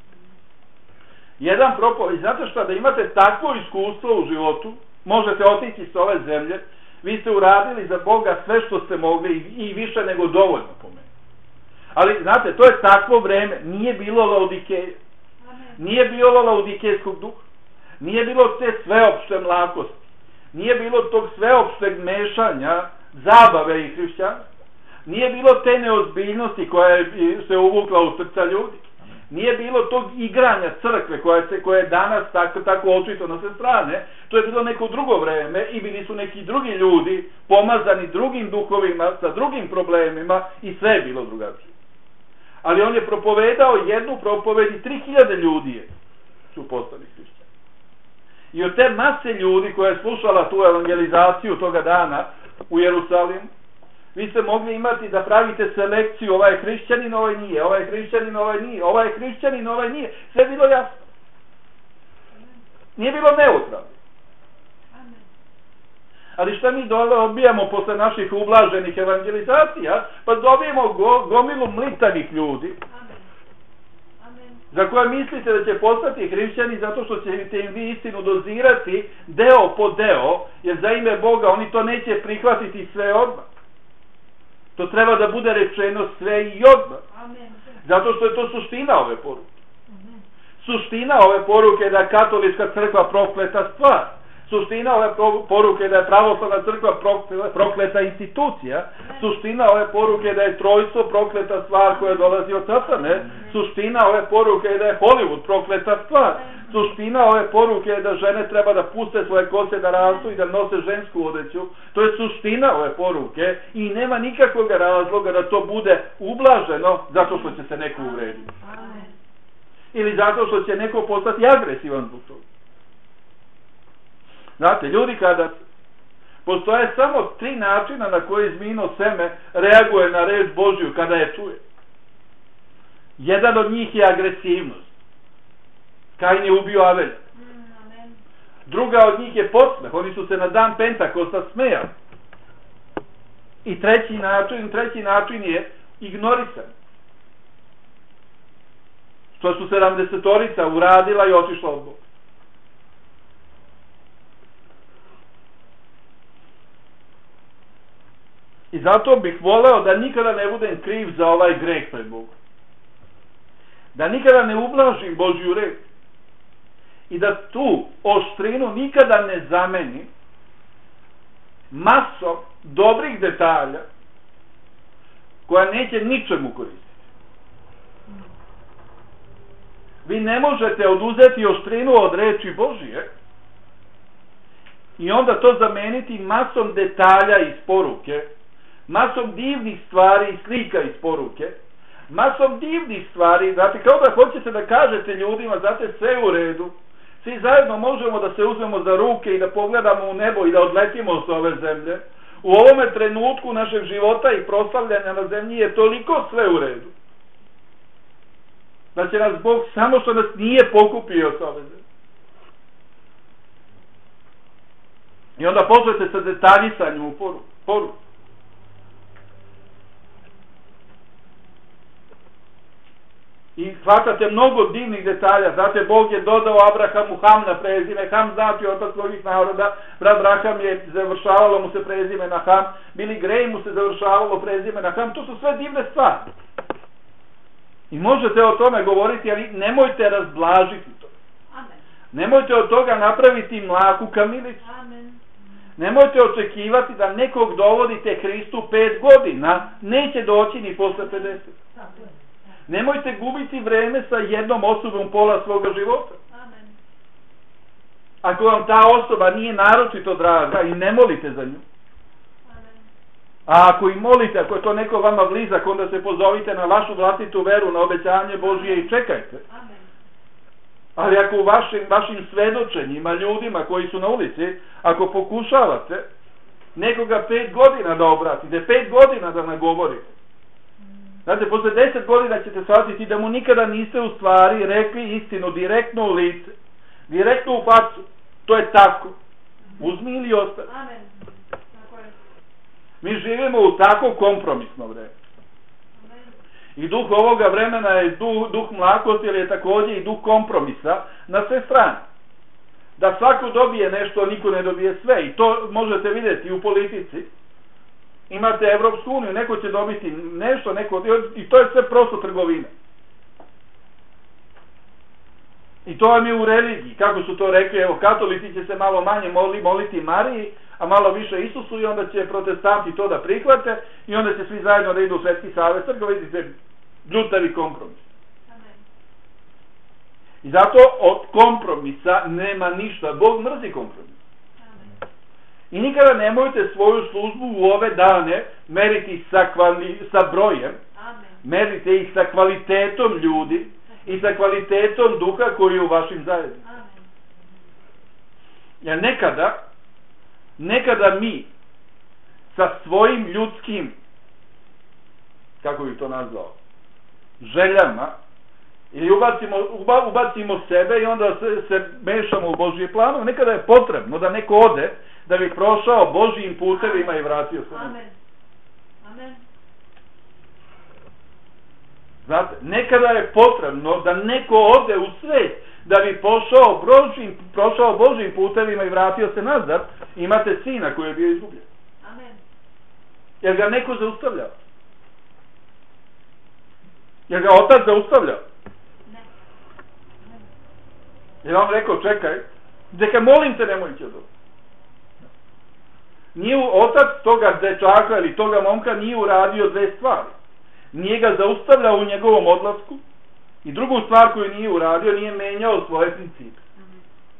Jedan propoved. Znate što, da imate takvo iskustvo u životu, možete otići s ove zemlje, vi ste uradili za Boga sve što ste mogli i više nego dovoljno po meni. Ali, znate, to je takvo vreme, nije bilo Laodikeje. Nije bilo laudikejskog duha. Nije bilo te sveopšte mlakosti. Nije bilo tog sveopšteg mešanja zabave i hrišćanstva. Nije bilo te neozbiljnosti koja je se uvukla u srca ljudi. Nije bilo tog igranja crkve koja, se, koja je danas tako, tako očito na sve strane. To je bilo neko drugo vreme i bili su neki drugi ljudi pomazani drugim duhovima, sa drugim problemima i sve je bilo drugačije. Ali on je propovedao jednu propoved i tri hiljade ljudi je, su postali hrišćani. I od te mase ljudi koja je slušala tu evangelizaciju toga dana u Jerusalimu, vi ste mogli imati da pravite selekciju, ovaj je hrišćanin, ovaj nije, ovaj je hrišćanin, ovaj nije, ovaj je hrišćanin, ovaj nije. Sve je bilo jasno. Nije bilo neutralno. Ali šta mi dobijamo posle naših ublaženih evangelizacija? Pa dobijemo go, gomilu mlitavih ljudi za koje mislite da će postati hrišćani zato što ćete im vi istinu dozirati deo po deo, jer za ime Boga oni to neće prihvatiti sve odmah. To treba da bude rečeno sve i odmah. Zato što je to suština ove poruke. Suština ove poruke je da je katolička crkva prokleta stvar. Suština ove poruke je da je pravoslavna crkva prokleta institucija. Suština ove poruke je da je trojstvo prokleta stvar koja dolazi od satane. Suština ove poruke je da je Hollywood prokleta stvar. Suština ove poruke je da žene treba da puste svoje kose da rastu i da nose žensku odeću. To je suština ove poruke i nema nikakvog razloga da to bude ublaženo zato što će se neko uvrediti. Ili zato što će neko postati agresivan zbog toga. Znate, ljudi kada postoje samo tri načina na koje zmijino seme reaguje na reč Božju kada je čuje. Jedan od njih je agresivnost. Kain je ubio Avelja. Druga od njih je podsmeh. Oni su se na dan Pentakosta smejali. I treći način, treći način je ignorisan. Što su sedamdesetorica uradila i otišla od Boga. I zato bih voleo da nikada ne budem kriv za ovaj greh pred Bogom. Da nikada ne ublažim Božju reč. I da tu oštrinu nikada ne zamenim masom dobrih detalja koja neće ničemu koristiti. Vi ne možete oduzeti oštrinu od reči Božije i onda to zameniti masom detalja iz poruke, masom divnih stvari i slika iz poruke, masom divnih stvari, znate, kao da hoćete da kažete ljudima, znate, sve u redu, svi zajedno možemo da se uzmemo za ruke i da pogledamo u nebo i da odletimo s ove zemlje. U ovome trenutku našeg života i proslavljanja na zemlji je toliko sve u redu, da će nas Bog samo što nas nije pokupio s ove zemlje. I onda počnete sa detaljisanjem u poruku. poruku. I hvatate mnogo divnih detalja. Znate, Bog je dodao Abrahamu Ham na prezime. Ham znači otac mnogih naroda. Brat Braham je završavalo mu se prezime na Ham. Billy Graham mu se završavalo prezime na Ham. To su sve divne stvari. I možete o tome govoriti, ali nemojte razblažiti to. Amen. Nemojte od toga napraviti mlaku kamilicu. Amen. Nemojte očekivati da nekog dovodite Hristu pet godina. Neće doći ni posle pedeset. Amen. Nemojte gubiti vreme sa jednom osobom pola svoga života. Amen. Ako vam ta osoba nije naročito draga i ne molite za nju. Amen. A ako i molite, ako je to neko vama blizak, onda se pozovite na vašu vlastitu veru, na obećanje Božije i čekajte. Amen. Ali ako u vašim, vašim svedočenjima, ljudima koji su na ulici, ako pokušavate nekoga pet godina da obratite, pet godina da nagovorite, znate, posle deset godina ćete shvatiti da mu nikada niste u stvari rekli istinu direktno u lice, direktno u facu. To je tako. Uzmi ili ostavi. Amen. Mi živimo u tako kompromisno vreme. I duh ovoga vremena je duh, duh mlakosti, ali je također i duh kompromisa na sve strane. Da svako dobije nešto, a niko ne dobije sve. I to možete vidjeti u politici. Imate Evropsku uniju, neko će dobiti nešto, neko, i to je sve prosto trgovina. I to vam je u religiji. Kako su to rekli, evo, katolici će se malo manje moli, moliti Mariji, a malo više Isusu, i onda će protestanti to da prihvate, i onda će svi zajedno da idu u Svetski savez crkva. Vidite, ljutavi kompromis. Amen. I zato od kompromisa nema ništa. Bog mrzi kompromis. Amen. I nikada nemojte svoju službu u ove dane meriti sa, kvali, sa brojem, Amen. merite ih sa kvalitetom ljudi i sa kvalitetom duha koji je u vašim zajednicama. Amen. Jer nekada, nekada mi sa svojim ljudskim, kako bih to nazvao, željama, ili ubacimo, uba, ubacimo sebe i onda se, se mešamo u Božje planove. Nekada je potrebno da neko ode da bi prošao Božjim putevima i vratio se. Amen. Amen. Znate, nekada je potrebno da neko ode u svet da bi pošao Božjim, prošao Božjim putevima i vratio se nazad. Imate sina koji je bio izgubljen. Amen. Jer ga neko zaustavlja. Jer ga otac zaustavlja. Ne. Amen. Jer on rekao, čekaj, neka molim te, nemoj će dobro. Nije otac toga dečaka ili toga momka nije uradio dve stvari. Nije ga zaustavljao u njegovom odlasku, i drugu stvar koju nije uradio, nije menjao svoje principe. Amen.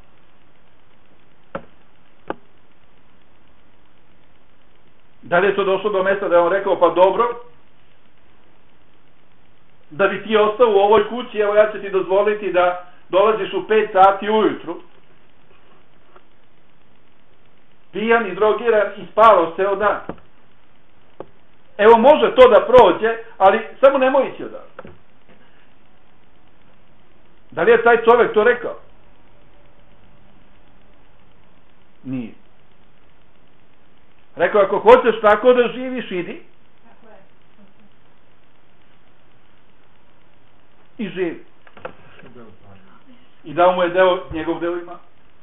Da li je to došlo do mesta da je on rekao, pa dobro, da bi ti ostao u ovoj kući, evo ja ću ti dozvoliti da dolaziš u pet sati ujutru, pijan i drogiran i spavao ceo dan. Evo, može to da prođe, ali samo nemoj ići odavde. Da li je taj čovjek to rekao? Nije. Rekao, ako hoćeš tako da živiš, idi. Tako je. I živi. I dao mu je deo, njegov deo ima.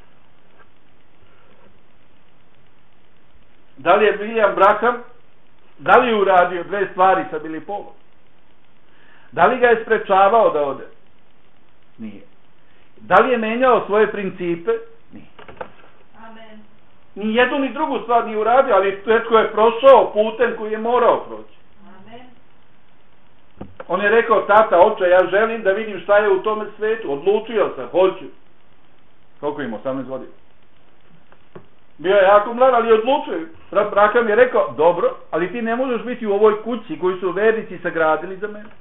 Da li je William Branham, da li je uradio dve stvari sa Billy Paulom? Da li ga je sprečavao da ode? Nije. Da li je menjao svoje principe? Nije. Amen. Ni jednu ni drugu stvar nije uradio, ali svetko je prošao putem koji je morao proći. Amen. On je rekao, tata, oče, ja želim da vidim šta je u tome svetu. Odlučio sam, hoću. Koliko ima? osamnaest godina. Bio je jako mlad, ali je odlučio. Branham je rekao, dobro, ali ti ne možeš biti u ovoj kući koju su vernici sagradili za mene.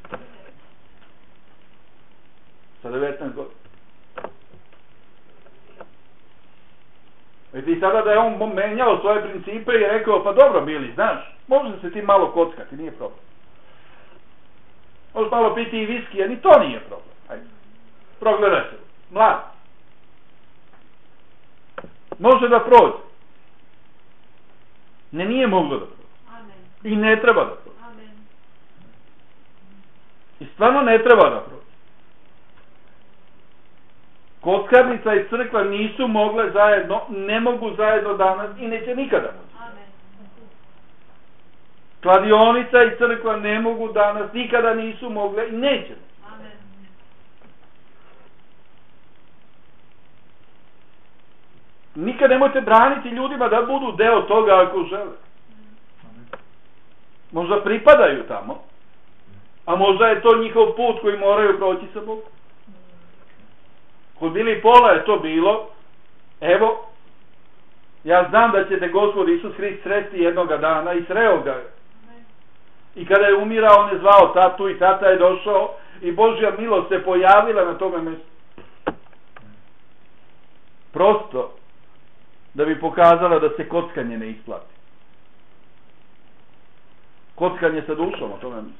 Sa devetnaest godina. I sada da je on menjao svoje principe i rekao, pa dobro, Bili, znaš, može se ti malo kockati, nije problem. Možeš malo piti i viski, a ni to nije problem. Ajde, progledaj se, mlad. Može da prođe. Ne, nije moglo da prođe. Amen. I ne treba da prođe. Amen. I stvarno ne treba da prođe. Kockarnica i crkva nisu mogle zajedno, ne mogu zajedno danas i neće nikada moći. Amen. Kladionica i crkva ne mogu danas, nikada nisu mogle i neće. Amen. Nikad nemojte braniti ljudima da budu deo toga ako žele. Možda pripadaju tamo, a možda je to njihov put koji moraju proći sa Bogom. Kod Billy Paula je to bilo, evo, ja znam da će te Gospod Isus Hrist sresti jednoga dana i sreo ga je. I kada je umirao, on je zvao tatu i tata je došao i Božja milost se pojavila na tome mjestu. Prosto da bi pokazala da se kockanje ne isplati. Kockanje sa dušom, o tome mislim.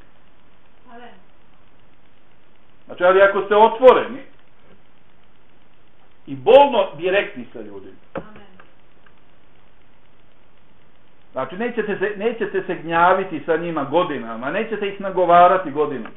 Znači, ali ako ste otvoreni i bolno direktni sa ljudima, znači nećete se, nećete se gnjaviti sa njima godinama, nećete ih nagovarati godinama.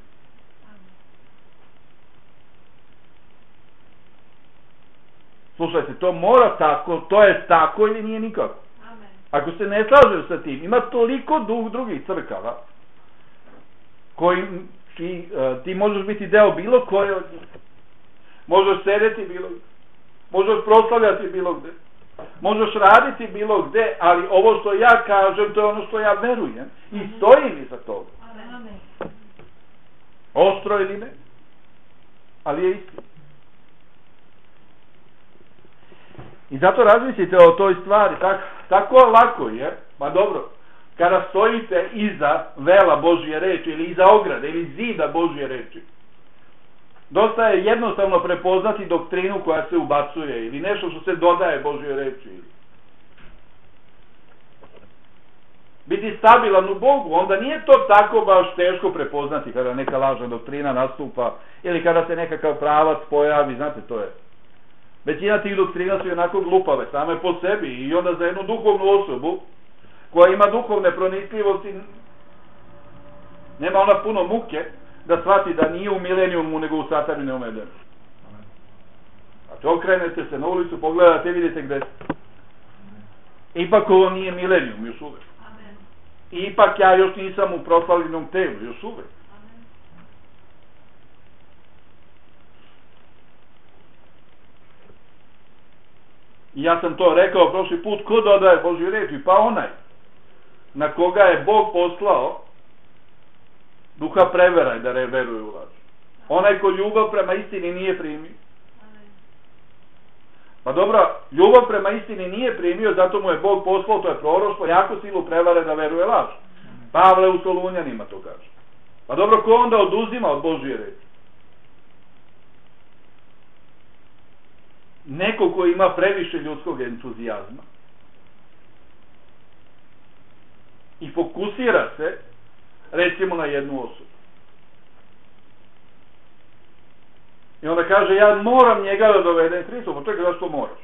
Slušajte, to mora tako, to je tako ili nije nikako. Amen. Ako se ne slažeš sa tim, ima toliko drugih crkava koji ti, ti možeš biti deo bilo koje od njih. Možeš sedeti bilo gde. Možeš proslavljati bilo gde. Možeš raditi bilo gde, ali ovo što ja kažem, to je ono što ja verujem. I stojim iza toga. Amen. Ostro ili ne, ali je istina. I zato razmislite o toj stvari. Tak, tako lako je, pa dobro, kada stojite iza vela Božje reči ili iza ograde ili zida Božje reči, dosta je jednostavno prepoznati doktrinu koja se ubacuje ili nešto što se dodaje Božje reči. Biti stabilan u Bogu, onda nije to tako baš teško prepoznati kada neka lažna doktrina nastupa ili kada se nekakav pravac pojavi, znate, to je. Većina tih doktrina su onako glupave same po sebi i onda za jednu duhovnu osobu koja ima duhovne pronicljivosti nema ona puno muke da shvati da nije u milenijumu nego u Sataninom Edenu. Znači okrenete se na ulicu, pogledate i vidite gde ste. Ipak ovo nije milenijum još uvek. I ipak ja još nisam u proslavljenom telu još uvek. I ja sam to rekao prošli put, ko dodaje Božju reči? Pa onaj na koga je Bog poslao duha prevera i da veruje u laž. Onaj ko ljubav prema istini nije primio. Pa dobro, ljubav prema istini nije primio, zato mu je Bog poslao, to je proroštvo, jako silu prevare da veruje laž. Pavle u Solunjanima to kaže. Pa dobro, ko onda oduzima od Božje reči? Neko ko ima previše ljudskog entuzijazma i fokusira se recimo na jednu osobu. I onda kaže, ja moram njega da dovedem Hristu. Pa čekaj, zašto moraš?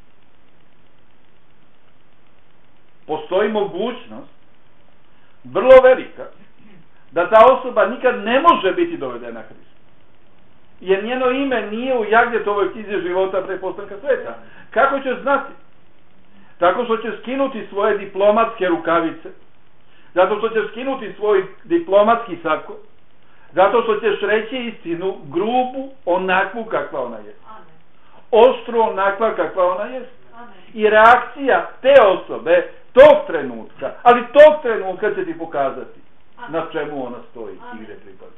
Postoji mogućnost, vrlo velika, da ta osoba nikad ne može biti dovedena Hristu. Jer njeno ime nije u Jagnetovoj knjizi života pre postanka sveta. Kako će znati? Tako što će skinuti svoje diplomatske rukavice, zato što će skinuti svoj diplomatski sako, zato što ćeš reći istinu grubu, onakvu kakva ona je. Oštru onakva kakva ona je. I reakcija te osobe, tog trenutka, ali tog trenutka će ti pokazati na čemu ona stoji i gde pripada.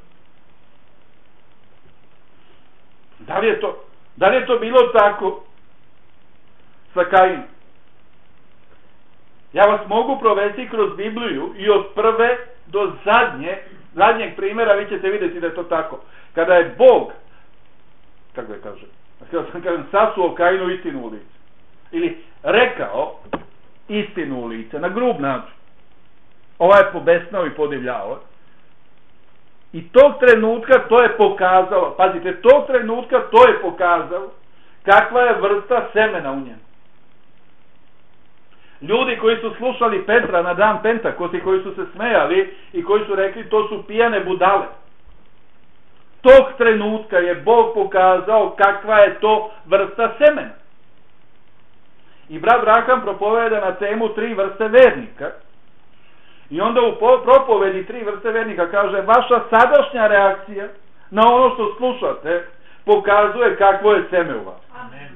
Da li je to, da li je to bilo tako sa Kainom? Ja vas mogu provesti kroz Bibliju i od prve do zadnje, zadnjeg primjera vi ćete vidjeti da je to tako. Kada je Bog, kako je kaže, kada sam kažem, sasuo Kainu istinu u lice. Ili rekao istinu u lice, na grub način. Ova je pobesnao i podivljao. I tog trenutka to je pokazalo, pazite, tog trenutka to je pokazalo kakva je vrsta semena u njemu. Ljudi koji su slušali Petra na dan Pentakosti, koji su se smejali i koji su rekli to su pijane budale. Tog trenutka je Bog pokazao kakva je to vrsta semena. I brat Braham propoveda na temu tri vrste vernika. I onda u propovedi tri vrste vernika kaže, vaša sadašnja reakcija na ono što slušate pokazuje kakvo je seme u vas. Amen.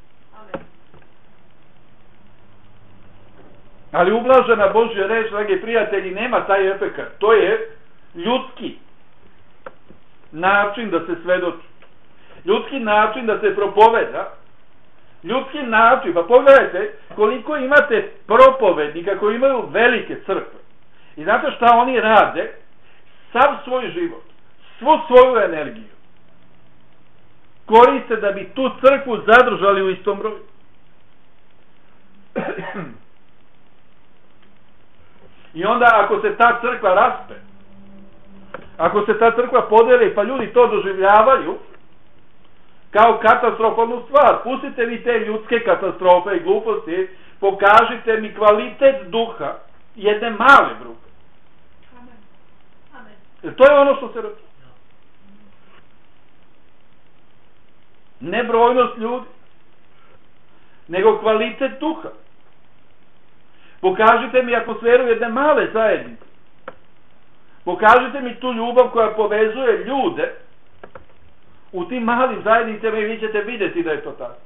Ali ublažena Božja reč, dragi prijatelji, nema taj efekat. To je ljudski način da se svedoči. Ljudski način da se propoveda. Ljudski način. Pa pogledajte koliko imate propovednika koji imaju velike crkve. I znate šta oni rade? Sav svoj život, svu svoju energiju koriste da bi tu crkvu zadržali u istom broju. I onda ako se ta crkva raspe, ako se ta crkva podeli pa ljudi to doživljavaju kao katastrofalnu stvar, pustite vi te ljudske katastrofe i gluposti, pokažite mi kvalitet duha jedne male grupe. Jer to je ono što se radi. Ne brojnost ljudi, nego kvalitet duha. Pokažite mi atmosferu jedne male zajednice. Pokažite mi tu ljubav koja povezuje ljude u tim malim zajednicama i vi ćete vidjeti da je to tako.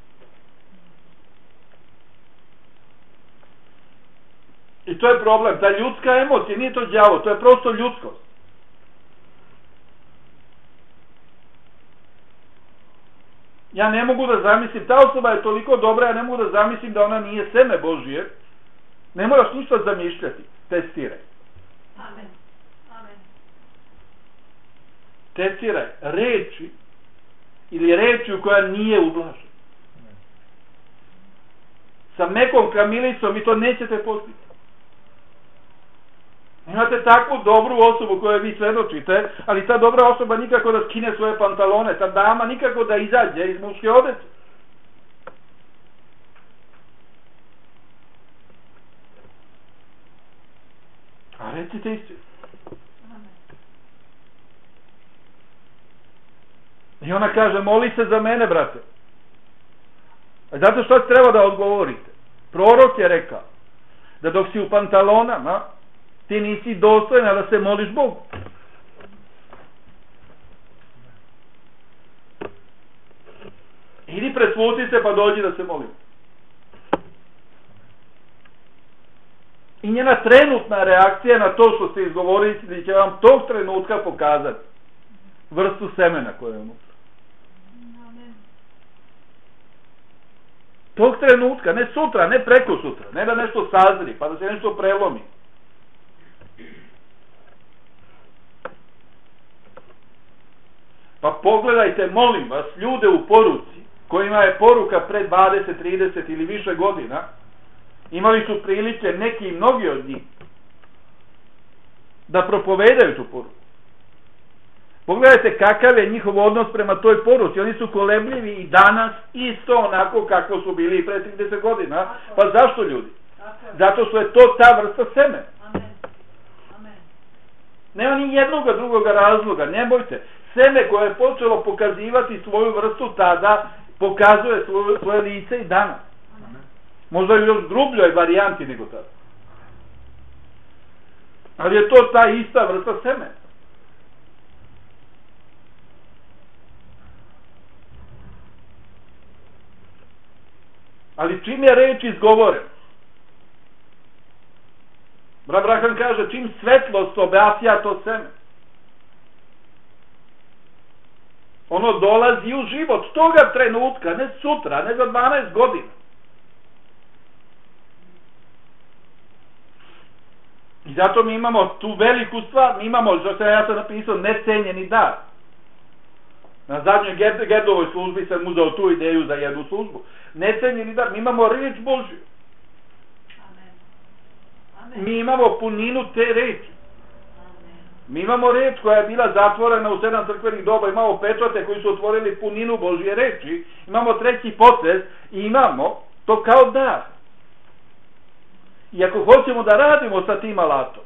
I to je problem, ta ljudska emocija, nije to đavo, to je prosto ljudskost. Ja ne mogu da zamislim, ta osoba je toliko dobra, ja ne mogu da zamislim da ona nije seme Božije. Ne moraš ništa zamišljati, testiraj. Amen. Amen. Testiraj reči ili rečju koja nije ublažena. Sa mekom kamilicom i to nećete postići. Imate takvu dobru osobu koju vi svedočite, ali ta dobra osoba nikako da skine svoje pantalone, ta dama nikako da izađe iz muške odjeće. A recite istinu. I ona kaže, moli se za mene, brate. A zato što treba da odgovorite? Prorok je rekao da dok si u pantalonama, ti nisi dostojna da se moliš Bogu. Idi presvuci se pa dođi da se molim. I njena trenutna reakcija na to što ste izgovorili će vam tog trenutka pokazati vrstu semena koje je unutra. Tog trenutka, ne sutra, ne preko sutra, ne da nešto sazri, pa da se nešto prelomi. Pa pogledajte, molim vas, ljude u poruci, kojima je poruka pre dvadeset, trideset ili više godina, imali su prilike, neki i mnogi od njih, da propovedaju tu poruku. Pogledajte kakav je njihov odnos prema toj poruci. Oni su kolebljivi i danas isto onako kako su bili i pre trideset godina. Pa zašto ljudi? Zato što je to ta vrsta seme. Nema ni jednog drugog razloga, ne bojte. Seme koje je počelo pokazivati svoju vrstu tada, pokazuje svoje, svoje lice i danas. Možda u još grubljoj varijanti nego tada. Ali je to ta ista vrsta seme. Ali čim je reč izgovorena, Abraham kaže, čim svetlost obasja to seme, ono dolazi u život toga trenutka, ne sutra, ne za dvanaest godina. I zato mi imamo tu veliku stvar, mi imamo, što sam ja sam napisao, necenjeni dar. Na zadnjoj Gedovoj službi sam uzeo tu ideju za jednu službu. Necenjeni dar, mi imamo riječ Božju. Amen. Amen. Mi imamo puninu te reči. Mi imamo reč koja je bila zatvorena u sedam crkvenih doba, imamo pečate koji su otvorili puninu Božje reči, imamo treći potez i imamo to kao dar. I ako hoćemo da radimo sa tim alatom,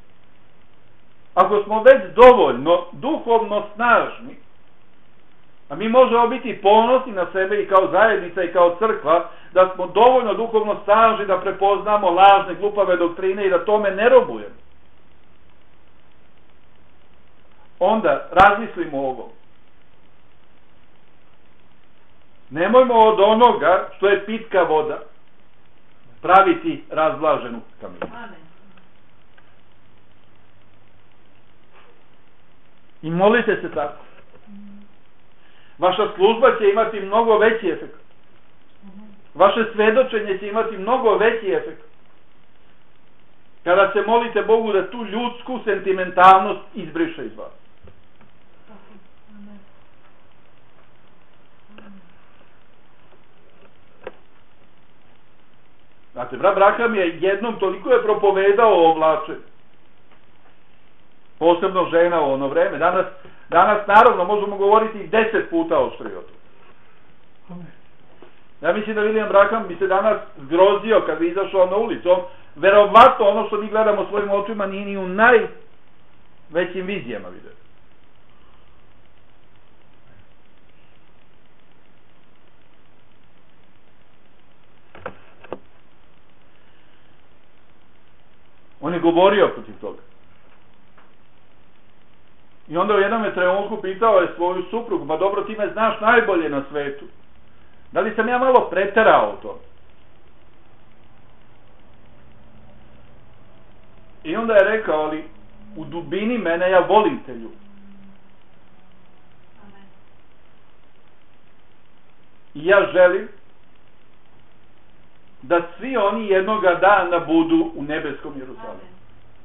ako smo već dovoljno duhovno snažni, a mi možemo biti ponosni na sebe i kao zajednica i kao crkva, da smo dovoljno duhovno snažni da prepoznamo lažne, glupave doktrine i da tome ne robujemo, onda razmislimo o ovom. Nemojmo od onoga što je pitka voda praviti razblaženu kamenu. I molite se tako. Vaša služba će imati mnogo veći efekt. Vaše svedočenje će imati mnogo veći efekt. Kada se molite Bogu da tu ljudsku sentimentalnost izbriše iz vas. Znate, brat Abraham je jednom toliko je propovedao o oblačenju. Posebno žena u ono vreme. Danas, danas naravno možemo govoriti deset puta oštrije o tome. Ja mislim da William Branham bi se danas zgrozio kad bi izašao na ulicu. On, verovatno ono što mi gledamo svojim očima nije ni u najvećim vizijama vidio. On je govorio protiv toga. I onda u jednom trenutku pitao je svoju suprugu, pa dobro, ti me znaš najbolje na svetu. Da li sam ja malo preterao to? I onda je rekao, ali u dubini mene ja volim te ljude. I ja želim da svi oni jednoga dana budu u nebeskom Jeruzalemu.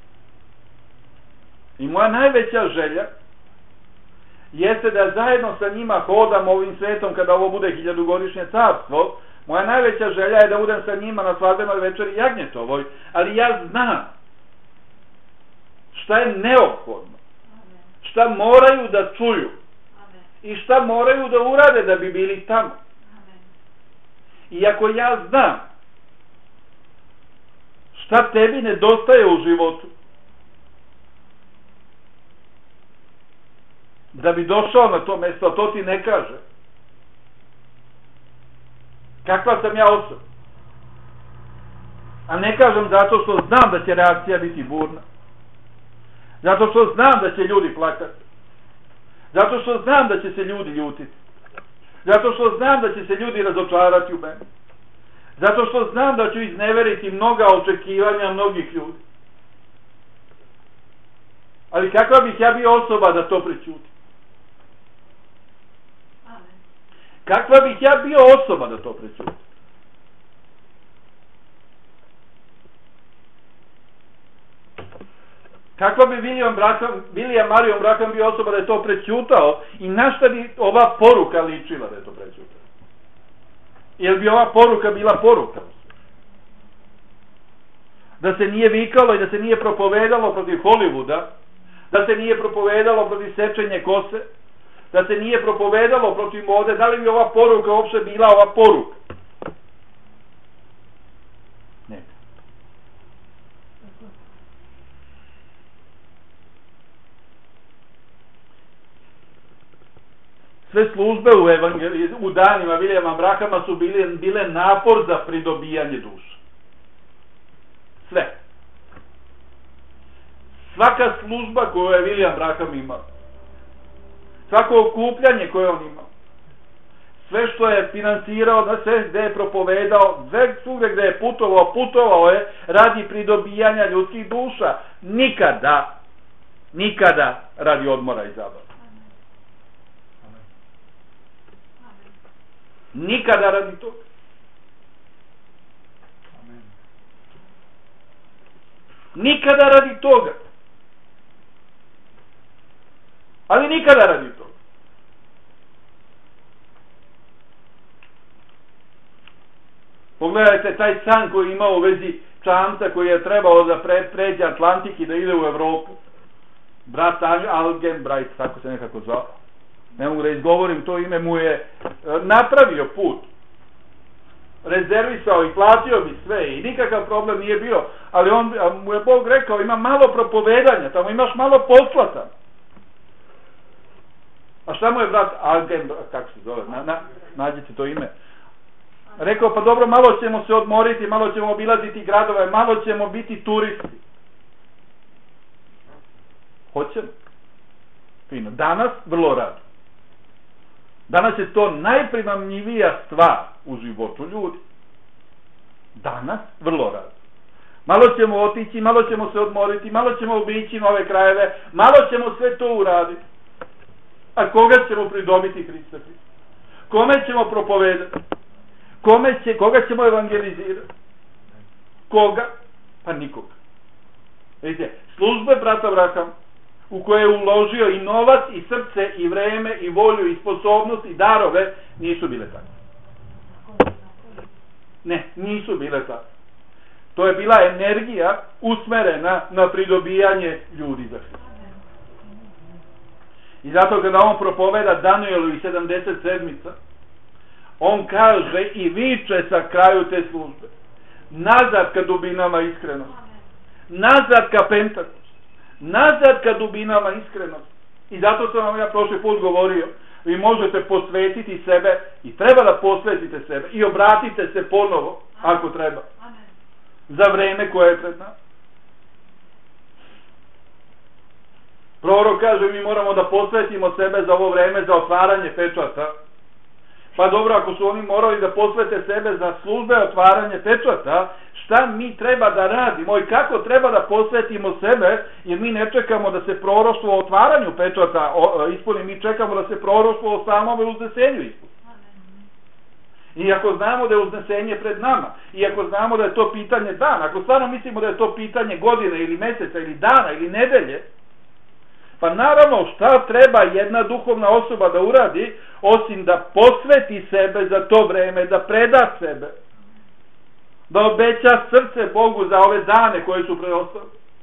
I moja najveća želja jeste da zajedno sa njima hodam ovim svetom kada ovo bude hiljadugodišnje carstvo. Moja najveća želja je da budem sa njima na svadbenoj večeri jagnjetovoj, ali ja znam šta je neophodno, šta moraju da čuju i šta moraju da urade da bi bili tamo. I ako ja znam šta tebi nedostaje u životu da bi došao na to mjesto, a to ti ne kaže, kakva sam ja osoba? A ne kažem zato što znam da će reakcija biti burna, zato što znam da će ljudi plakati, zato što znam da će se ljudi ljutiti, zato što znam da će se ljudi razočarati u meni, zato što znam da ću izneveriti mnoga očekivanja mnogih ljudi. Ali kakva bih ja bio osoba da to prećutim? Kakva bih ja bio osoba da to prećutim? Kakva bi William Branham, William Marion Branham bio osoba da je to prećutao i na šta bi ova poruka ličila da je to prećutao? Jer bi ova poruka bila poruka? Da se nije vikalo i da se nije propovedalo protiv Hollywooda, da se nije propovedalo protiv sečenje kose, da se nije propovedalo protiv mode, da li bi ova poruka uopšte bila ova poruka? Ne. Sve službe u, evangeli, u danima Williama Branhama su bile, bile napor za pridobijanje duša. Sve. Svaka služba koju je William Branham imao, svako okupljanje koje on imao, sve što je finansirao, da sve gde je propovedao, sve gde je putovao, putovao je radi pridobijanja ljudskih duša. Nikada, nikada radi odmora i zabava. Nikada radi toga. Nikada radi toga. Ali nikada radi toga. Pogledajte taj san koji je imao u vezi čamca koji je trebao da pre, pređe Atlantik i da ide u Evropu. Brat Algenbright, tako se nekako zvao. Ne mogu da izgovorim to ime, mu je napravio put. Rezervisao i platio bi sve i nikakav problem nije bio. Ali on, mu je Bog rekao, ima malo propovedanja, tamo imaš malo posla tamo. A šta mu je brat Algenbright, kako se zove, na, na, nađite to ime. Rekao, pa dobro, malo ćemo se odmoriti, malo ćemo obilaziti gradove, malo ćemo biti turisti. Hoćemo. Fino. Danas vrlo rado. Danas je to najprimamljivija stvar u životu ljudi. Danas vrlo rado. Malo ćemo otići, malo ćemo se odmoriti, malo ćemo obići nove krajeve, malo ćemo sve to uraditi. A koga ćemo pridobiti Hrista Hrista? Kome ćemo propovedati? Kome će, koga ćemo evangelizirati? Koga? Pa nikoga. Vidite, službe brata Branhama, u koje je uložio i novac, i srce, i vreme, i volju, i sposobnost, i darove, nisu bile takve. Ne, nisu bile takve. To je bila energija usmerena na pridobijanje ljudi za Hrista. I zato kada on propoveda Danielu i sedamdeset sedmica, on kaže i viče sa kraju te službe: nazad ka dubinama iskrenosti, nazad ka Pentakostu, nazad ka dubinama iskrenosti. I zato sam vam ja prošli put govorio, vi možete posvetiti sebe i treba da posvetite sebe i obratite se ponovo ako treba za vreme koje je pred nama. Prorok kaže mi moramo da posvetimo sebe za ovo vreme za otvaranje pečata. Pa dobro, ako su oni morali da posvete sebe za službe otvaranje pečata, šta mi treba da radimo i kako treba da posvetimo sebe, jer mi ne čekamo da se proroštvo o otvaranju pečata ispuni, mi čekamo da se proroštvo o samome uznesenju ispuni. I ako znamo da je uznesenje pred nama, i ako znamo da je to pitanje dana, ako stvarno mislimo da je to pitanje godine ili meseca ili dana ili nedelje, pa naravno šta treba jedna duhovna osoba da uradi, osim da posveti sebe za to vreme, da preda sebe, da obeća srce Bogu za ove dane koje su preostale.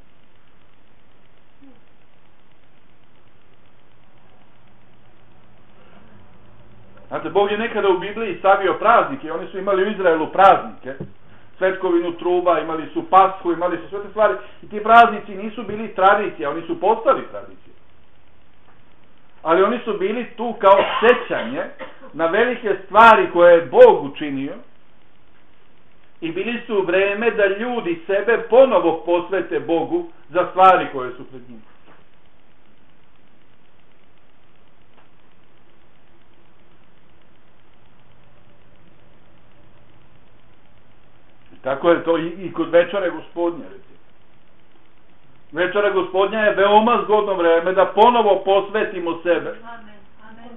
Znate, Bog je nekada u Bibliji stavio praznike, oni su imali u Izraelu praznike, svetkovinu truba, imali su Pashu, imali su sve te stvari, i ti praznici nisu bili tradicija, oni su postali tradicije. Ali oni su bili tu kao sećanje na velike stvari koje je Bog učinio i bili su vreme da ljudi sebe ponovo posvete Bogu za stvari koje su pred njima. Tako je to i, i kod večere Gospodnje, recimo. Večera Gospodnja je veoma zgodno vreme da ponovo posvetimo sebe. Amen. Amen.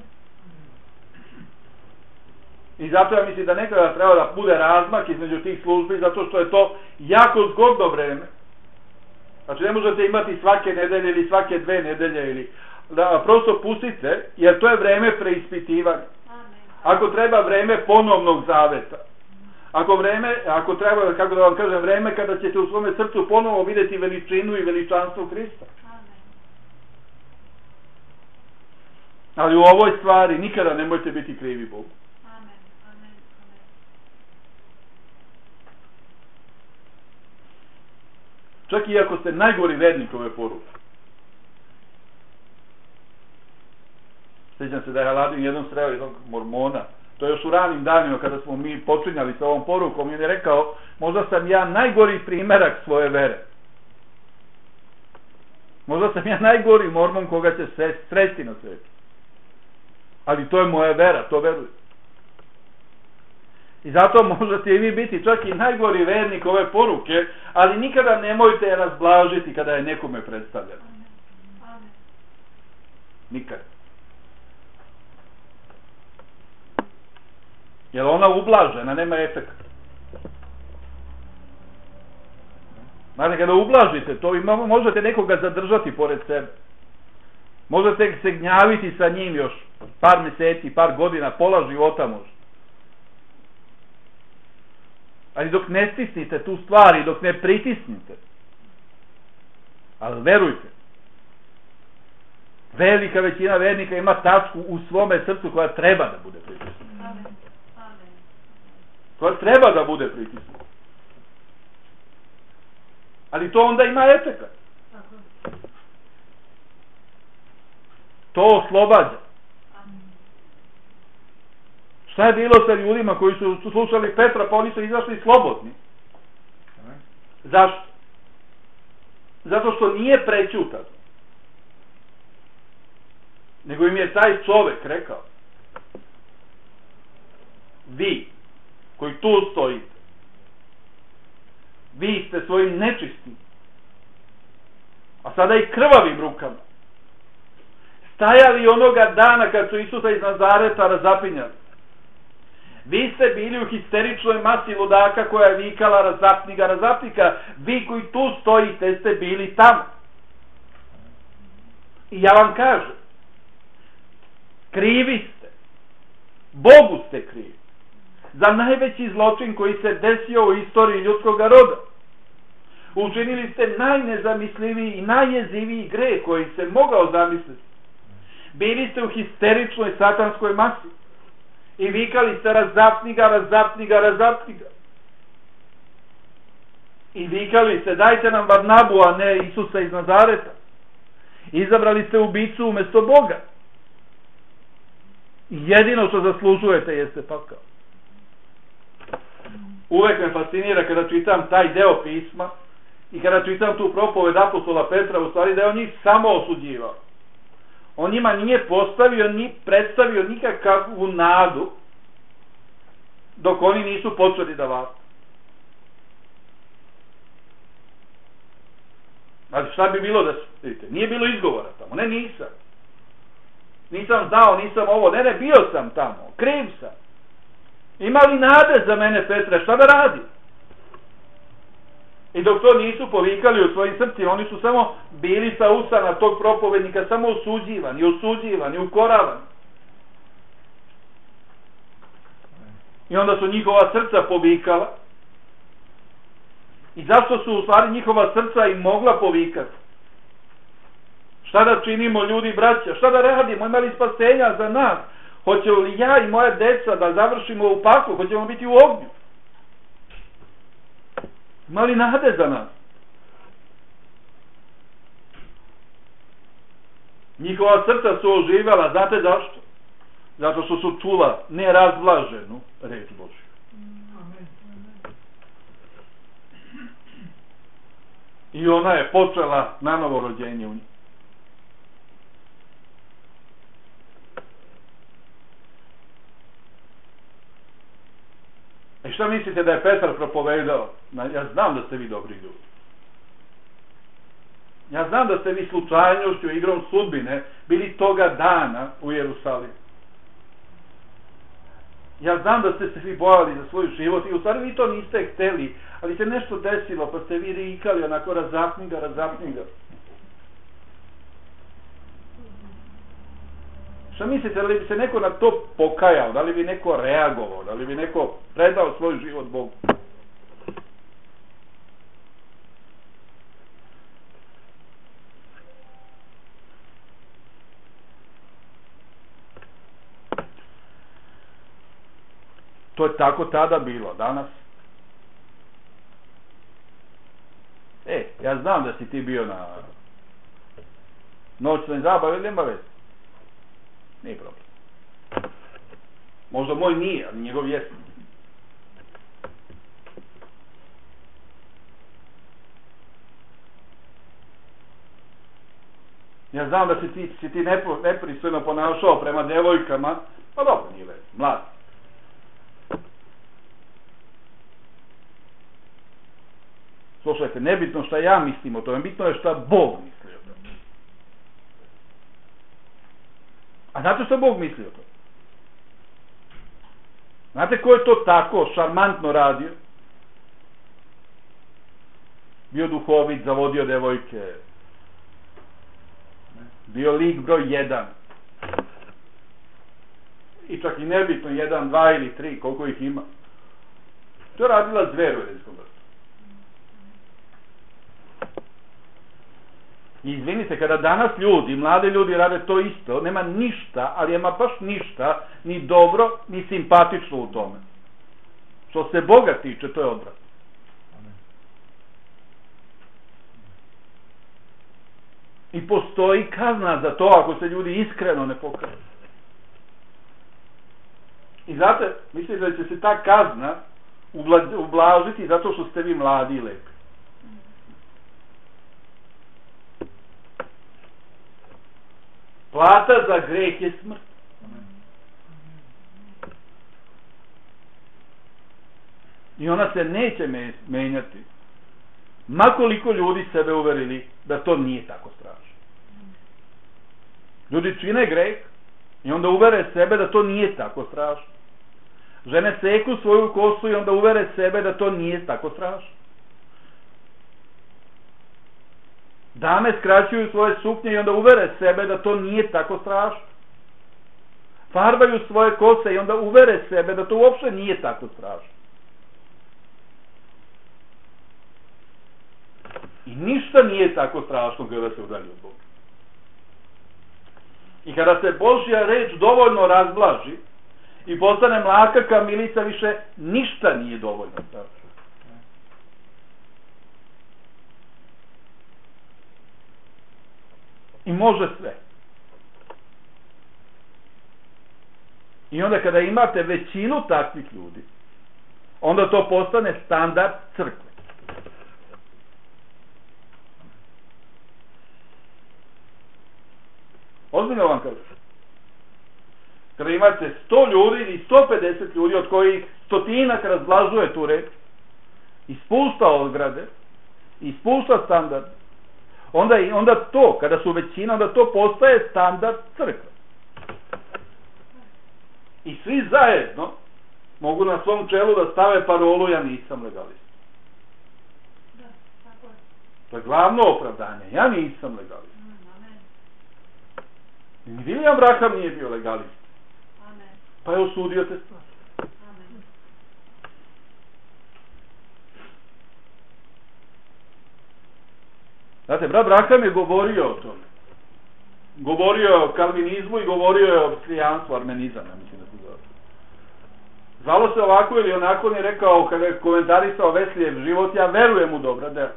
I zato ja mislim da nekada treba da bude razmak između tih službi, zato što je to jako zgodno vreme. Znači ne možete imati svake nedelje ili svake dve nedelje, ili da prosto pustite, jer to je vreme preispitivanja. Ako treba vreme ponovnog zaveta. Ako vreme, ako treba, kako da vam kažem, vreme kada ćete u svome srcu ponovo vidjeti veličinu i veličanstvo Hrista. Ali u ovoj stvari nikada nemojte biti krivi Bogu. Amen. Amen. Amen. Čak i ako ste najgori vernik ove poruke. Sjećam se da je Aladin jednom sreo jednog mormona. To je još u ranim danima kada smo mi počinjali sa ovom porukom. On je rekao, možda sam ja najgori primerak svoje vere. Možda sam ja najgori mormon koga će se sresti na svijetu. Ali to je moja vera, to verujem. I zato možete i vi biti čak i najgori vernik ove poruke, ali nikada nemojte je razblažiti kada je nekome predstavljeno. Nikad. Jer ona ublažena, nema efekta. Znate, kada ublažite to, možete nekoga zadržati pored sebe. Možete se gnjaviti sa njim još par mjeseci, par godina, pola života možda. Ali dok ne stisnite tu stvar i dok ne pritisnite, ali verujte, velika većina vernika ima tačku u svome srcu koja treba da bude pritisnuta. Koja treba da bude pritisnuta. Ali to onda ima efekat. To oslobađa. Šta je bilo sa ljudima koji su slušali Petra, pa oni su izašli slobodni? Zašto? Zato što nije prećutan. Nego im je taj čovek rekao, vi koji tu stojite, vi ste svojim nečistim, a sada i krvavim rukama, stajali onoga dana kad su Isusa iz Nazareta razapinjali. Vi ste bili u histeričnoj masi ludaka koja je vikala razapni ga, razapni ga. Vi koji tu stojite ste bili tamo. I ja vam kažem, krivi ste. Bogu ste krivi. Za najveći zločin koji se desio u istoriji ljudskog roda. Učinili ste najnezamisliviji i najjeziviji greh koji se mogao zamisliti. Bili ste u histeričnoj satanskoj masi. I vikali ste razapni ga, razapni ga, razapni ga. I vikali ste dajte nam Barnabu, a ne Isusa iz Nazareta. Izabrali ste ubicu umjesto Boga. I jedino što zaslužujete jeste pakao. Uvek me fascinira kada čitam taj deo pisma I kada čitam tu propoved apostola Petra, u stvari da je on njih samo osuđivao. On njima nije postavio ni predstavio nikakvu nadu dok oni nisu počeli da vape. Znači šta bi bilo da su, vidite, nije bilo izgovora tamo, ne nisam. Nisam znao, nisam ovo, ne ne, bio sam tamo, kriv sam. Ima li nade za mene, Petre, šta da radi? I dok to nisu povikali u svojim srcima, oni su samo bili sa usana tog propovednika, samo osuđivani, osuđivani, ukoravani. I onda su njihova srca povikala. I zašto su u stvari njihova srca i mogla povikati? Šta da činimo, ljudi, braća? Šta da radimo? Ima li spasenja za nas? Hoće li ja i moja deca da završimo u paklu? Hoćemo biti u ognju? Ima li nade za nas? Njihova srca su oživjela, znate zašto? Zato što su čula nerazblaženu reč Božju. I ona je počela na novo rođenje u njih. I šta mislite da je Petar propovedao? Ja znam da ste vi dobri ljudi. Ja znam da ste vi slučajnošću, igrom sudbine bili toga dana u Jerusalimu. Ja znam da ste se vi bojali za svoj život i u stvari vi to niste hteli, ali se nešto desilo pa ste vi rikali onako razapni ga, razapni ga. Šta mislite, da li bi se neko na to pokajao, da li bi neko reagovao, da li bi neko predao svoj život Bogu? To je tako tada bilo, danas. E, ja znam da si ti bio na noćnoj zabavi, nema veze. Nije problem. Možda moj nije, ali njegov jeste. Ja znam da si ti, si ti nepristojno ponašao prema devojkama, pa dobro, nije veze, mlad. Slušajte, nebitno šta ja mislim o tome, bitno je šta Bog misli o tome. A znate šta Bog misli o tome? Znate ko je to tako šarmantno radio? Bio duhovit, zavodio devojke. Bio lik broj jedan. I čak i nebitno jedan, dva ili tri, koliko ih ima. To je radila zver u Edenskom vrtu. I izvinite, kada danas ljudi, mlade ljudi rade to isto, nema ništa, ali ima baš ništa, ni dobro, ni simpatično u tome. Što se Boga tiče, to je odvratno. I postoji kazna za to ako se ljudi iskreno ne pokaju. I znate, mislite da će se ta kazna ublažiti zato što ste vi mladi i lepi. Plata za greh je smrt. I ona se neće menjati. Makoliko ljudi sebe uverili da to nije tako strašno. Ljudi čine greh i onda uvere sebe da to nije tako strašno. Žene seku svoju kosu i onda uvere sebe da to nije tako strašno. Dame skraćuju svoje suknje i onda uvere sebe da to nije tako strašno. Farbaju svoje kose i onda uvere sebe da to uopšte nije tako strašno. I ništa nije tako strašno kada se udalji od Boga. I kada se Božja reč dovoljno razblaži i postane mlaka kamilica, više ništa nije dovoljno strašno. I može sve. I onda kada imate većinu takvih ljudi, onda to postane standard crkve. ozbiljno vam kažem. Kada imate sto ljudi ili sto pedeset ljudi od kojih stotinak razlažuje tu reč, ispušta ograde, ispušta standard, onda, onda to, kada su većina, onda to postaje standard crkve. I svi zajedno mogu na svom čelu da stave parolu ja nisam legalist. Da, tako je. To je glavno opravdanje. Ja nisam legalist. Amen. Ni William Branham nije bio legalist. Amen. Pa je osudio te stvari. Amen. Znate, brat Branham je govorio o tome. Govorio je o kalvinizmu i govorio je o krijanstvu, armenizam, ja mislim da se zove. Zvalo se ovako ili onako, on je rekao, kada je komentarisao Veslijev život, ja verujem u dobra dela.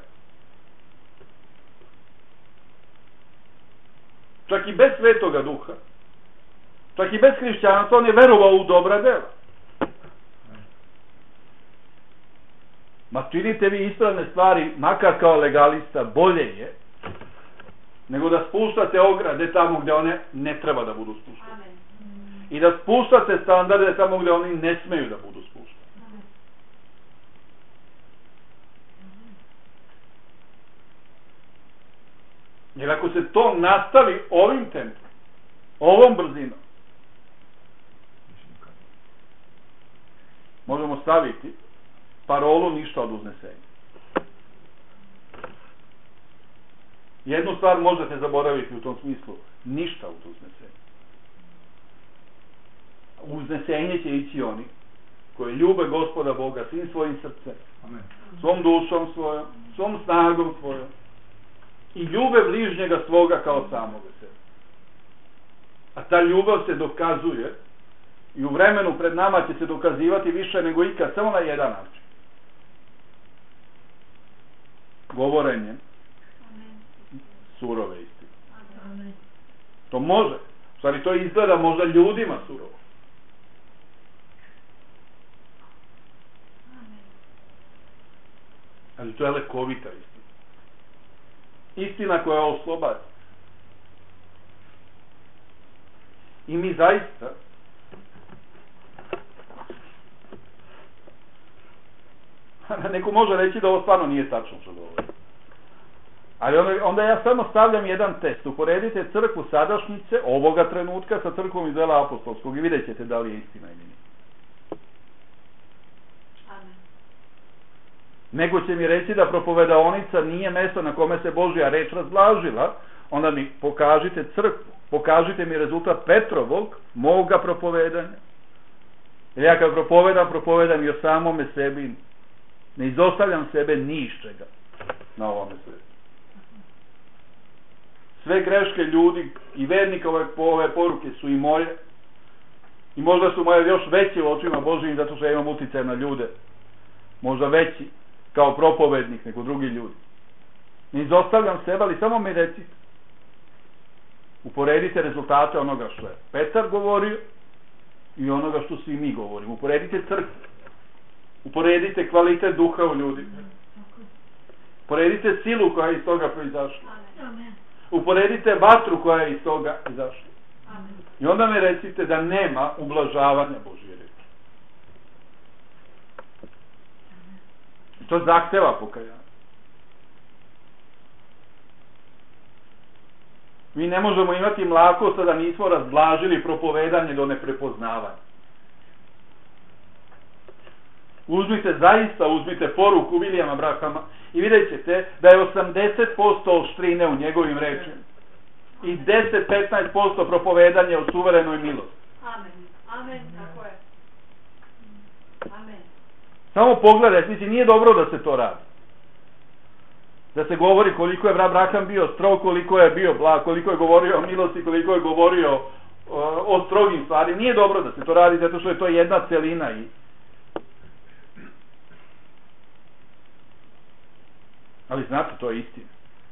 Čak i bez Svetoga Duha, čak i bez hrišćanstva, on je verovao u dobra dela. Ma činite vi ispravne stvari, makar kao legalista, bolje je nego da spuštate ograde tamo gdje one ne treba da budu spuštene. Amen. I da spuštate standarde tamo gdje oni ne smeju da budu spušteni. Amen. Jer ako se to nastavi ovim tempom, ovom brzinom, možemo staviti parolu ništa od uznesenja. Jednu stvar možete zaboraviti u tom smislu, ništa od uznesenja. Uznesenje će ići oni koji ljube Gospoda Boga svim svojim srcem, Amen. svom dušom svojom, svom snagom svojom i ljube bližnjega svoga kao samoga sebe. A ta ljubav se dokazuje i u vremenu pred nama će se dokazivati više nego ikad, samo na jedan način. Govorenjem surove istine. Amen. To može. U stvari to izgleda možda ljudima surovo. Amen. Ali to je lekovita istina. Istina koja oslobađa. I mi zaista neko može reći da ovo stvarno nije tačno što govori. Ali onda, onda ja samo stavljam jedan test. Uporedite crkvu sadašnjice ovoga trenutka sa crkvom iz dela apostolskog i vidjet ćete da li je istina ili nije. Amen. Nego će mi reći da propovedaonica nije mesto na kome se Božja reč razblažila, onda mi pokažite crkvu, pokažite mi rezultat Petrovog, moga propovedanja. Jer ja kad propovedam, propovedam i o samome sebi, ne izostavljam sebe ni iz čega na ovome svetu. Sve greške ljudi i vernika ove, ove poruke su i moje, i možda su moje još veće u očima Božijim zato što ja imam uticaj na ljude, možda veći kao propovednik nego drugi ljudi. Ne izostavljam sebe, ali samo mi recite, uporedite rezultate onoga što je Petar govorio i onoga što svi mi govorimo. Uporedite crkvu, uporedite kvalitet duha u ljudi, uporedite silu koja je iz toga proizašla, Amen. uporedite vatru koja je iz toga izašla. Amen. I onda mi recite da nema ublažavanja Božje reči. I to zahteva pokajanje. Mi ne možemo imati mlakost da nismo razblažili propovedanje do neprepoznavanja. Uzmite, zaista uzmite poruku Williama Branhama i vidjet ćete da je osamdeset posto oštrine u njegovim rečima i deset do petnaest posto propovedanje o suverenoj milosti. Amen. Amen. Tako je. Amen. Samo pogledaj, mislim, nije dobro da se to radi. Da se govori koliko je brat Branham bio strog, koliko je bio blag, koliko je govorio o milosti, koliko je govorio o, o strogim stvarima. Nije dobro da se to radi, zato što je to jedna celina i ali znate, to je istina.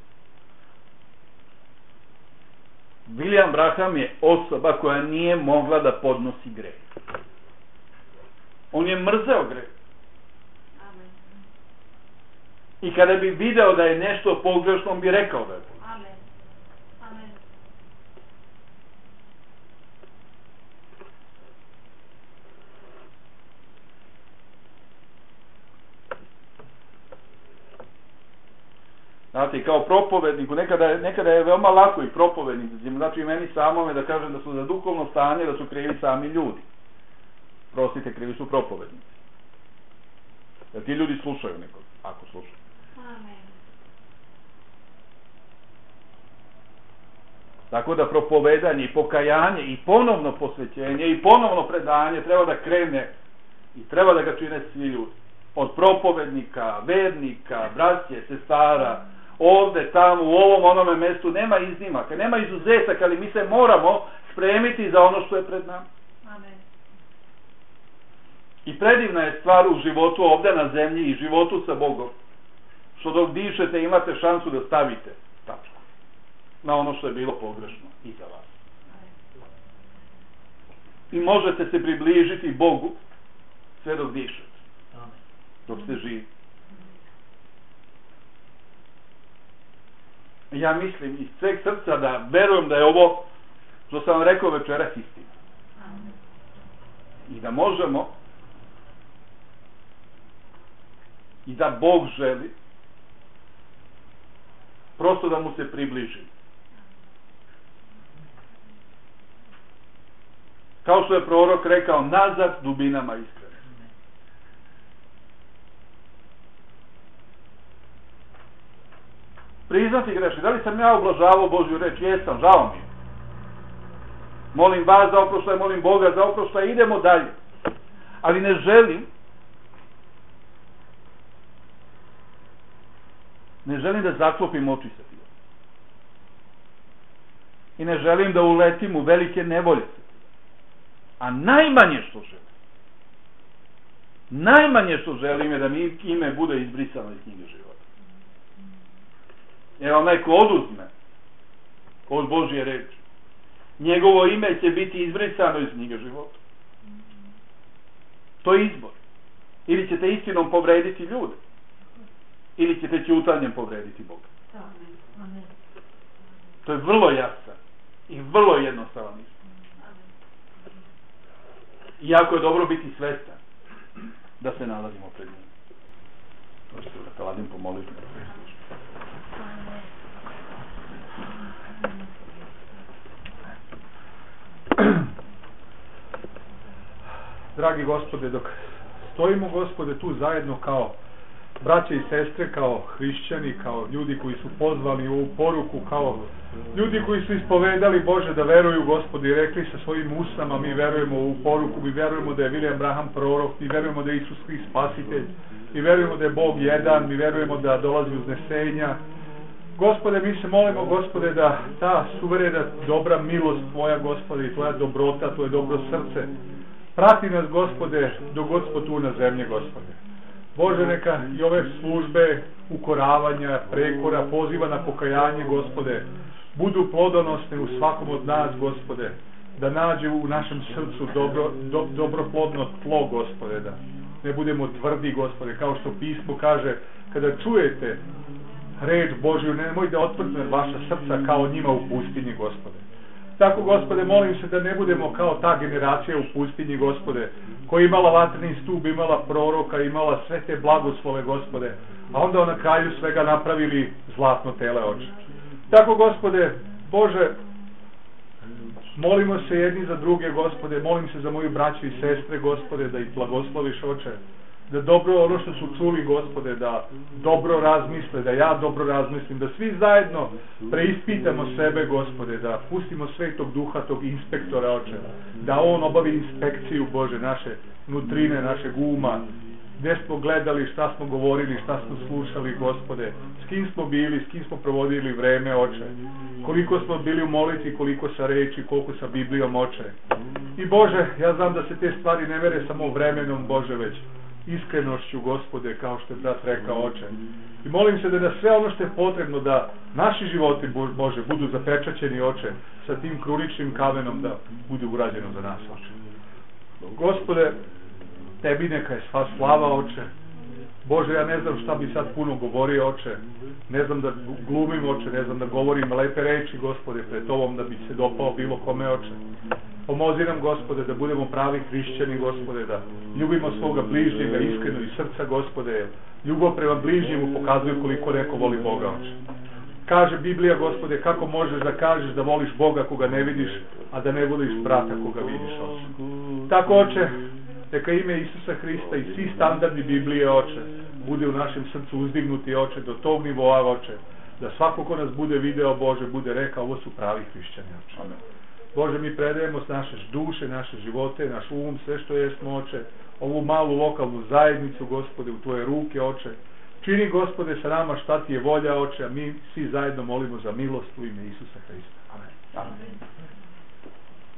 William Branham je osoba koja nije mogla da podnosi greh. On je mrzeo greh. Amen. I kada bi video da je nešto pogrešno, on bi rekao da je pogrešno. Amen. Amen. Znate, i kao propovedniku, nekada je, nekada je veoma lako i propovednik, znači i meni samome da kažem da su za duhovno stanje, da su krivi sami ljudi. Prostite, krivi su propovednici. Da ti ljudi slušaju nekog, ako slušaju. Amen. Tako da propovedanje i pokajanje i ponovno posvećenje i ponovno predanje treba da krene i treba da ga čine svi ljudi. Od propovednika, vernika, braće, sestara, ovde, tamo, u ovom, onome mestu, nema iznimaka, nema izuzetaka, ali mi se moramo spremiti za ono što je pred nama. Amen. I predivna je stvar u životu ovde na zemlji i životu sa Bogom, što dok dišete imate šansu da stavite tačku na ono što je bilo pogrešno i za vas. I možete se približiti Bogu sve dok dišete, dok ste živi. Ja mislim iz sveg srca da verujem da je ovo što sam vam rekao večeras istina. I da možemo i da Bog želi prosto da mu se približi. Kao što je prorok rekao, nazad dubinama iskrene. Priznati greške. Da li sam ja ublažavao Božju reč? Jesam, žao mi je. Molim vas za oproštaj, molim Boga za oproštaj, idemo dalje. Ali ne želim ne želim da zaklopim oči sa tim. I ne želim da uletim u velike nevolje. A najmanje što želim, najmanje što želim je da mi ime bude izbrisano iz knjige života. Jer onaj ko oduzme od Božje reči, njegovo ime će biti izbrisano iz knjige života. To je izbor. Ili ćete istinom povrediti ljude, ili ćete ćutanjem povrediti Boga. To je vrlo jasan i vrlo jednostavan izbor. I jako je dobro biti svestan da se nalazimo pred njim. Možete da te ladim pomoliti. Dragi Gospode, dok stojimo, Gospode, tu zajedno kao braće i sestre, kao hrišćani, kao ljudi koji su pozvali u ovu poruku, kao ljudi koji su ispovedali, Bože, da veruju, Gospode, i rekli sa svojim usama, mi verujemo u ovu poruku, mi verujemo da je William Branham prorok, mi verujemo da je Isus Hrist spasitelj, mi verujemo da je Bog jedan, mi verujemo da dolazi uznesenja. Gospode, mi se molimo, Gospode, da ta suverena dobra milost Tvoja, Gospode, i Tvoja dobrota, Tvoje dobro srce, prati nas, Gospode, dok god smo tu na zemlji, Gospode. Bože, neka i ove službe ukoravanja, prekora, poziva na pokajanje, Gospode, budu plodonosne u svakom od nas, Gospode, da nađe u našem srcu dobro, do, dobroplodno tlo, Gospode, da ne budemo tvrdi, Gospode, kao što pismo kaže, kada čujete reč Božju, nemoj da otvrne vaša srca kao njima u pustinji, Gospode. Tako, Gospode, molim se da ne budemo kao ta generacija u pustinji, Gospode, koja je imala vatreni stup, imala proroka, imala sve te blagoslove, Gospode, a onda na kraju svega napravili zlatno tele, Oče. Tako, Gospode, Bože, molimo se jedni za druge, Gospode, molim se za moju braću i sestre, Gospode, da ih blagosloviš, Oče, da dobro ono što su čuli, Gospode, da dobro razmisle, da ja dobro razmislim, da svi zajedno preispitamo sebe, Gospode, da pustimo Svetog Duha, tog inspektora, Oče, da on obavi inspekciju, Bože, naše nutrine, našeg uma, gde smo gledali, šta smo govorili, šta smo slušali, Gospode, s kim smo bili, s kim smo provodili vreme, Oče, koliko smo bili u molitvi, koliko sa reči, koliko sa Biblijom, Oče. I Bože, ja znam da se te stvari ne mere samo vremenom, Bože, već iskrenošću, Gospode, kao što je brat rekao, Oče. I molim se da na sve ono što je potrebno da naši životi, Bože, budu zapečaćeni, Oče, sa tim kruničnim kamenom da bude urađeno za nas, Oče. Gospode, Tebi neka je sva slava, Oče. Bože, ja ne znam šta bi sad puno govorio, Oče. Ne znam da glumim, Oče, ne znam da govorim lepe reči, Gospode, pred Tobom da bi se dopao bilo kome, Oče. Pomozi nam, Gospode, da budemo pravi hrišćani, Gospode, da ljubimo svoga bližnjega iskreno iz srca, Gospode. Ljubav prema bližnjemu pokazuje koliko neko voli Boga, Oče. Kaže Biblija, Gospode, kako možeš da kažeš da voliš Boga koga ne vidiš, a da ne voliš brata koga vidiš, Oče. Tako, Oče, neka ime Isusa Hrista i svi standardi Biblije, Oče, bude u našem srcu uzdignuti, Oče, do tog nivoa, Oče, da svako ko nas bude video, Bože, bude rekao, ovo su pravi hrišćani, Oče. Amen. Bože, mi predajemo s naše duše, naše živote, naš um, sve što jesmo, Oče, ovu malu lokalnu zajednicu, Gospode, u Tvoje ruke, Oče. Čini, Gospode, sa nama šta Ti je volja, Oče, a mi svi zajedno molimo za milost u ime Isusa Hrista. Amen. Amen.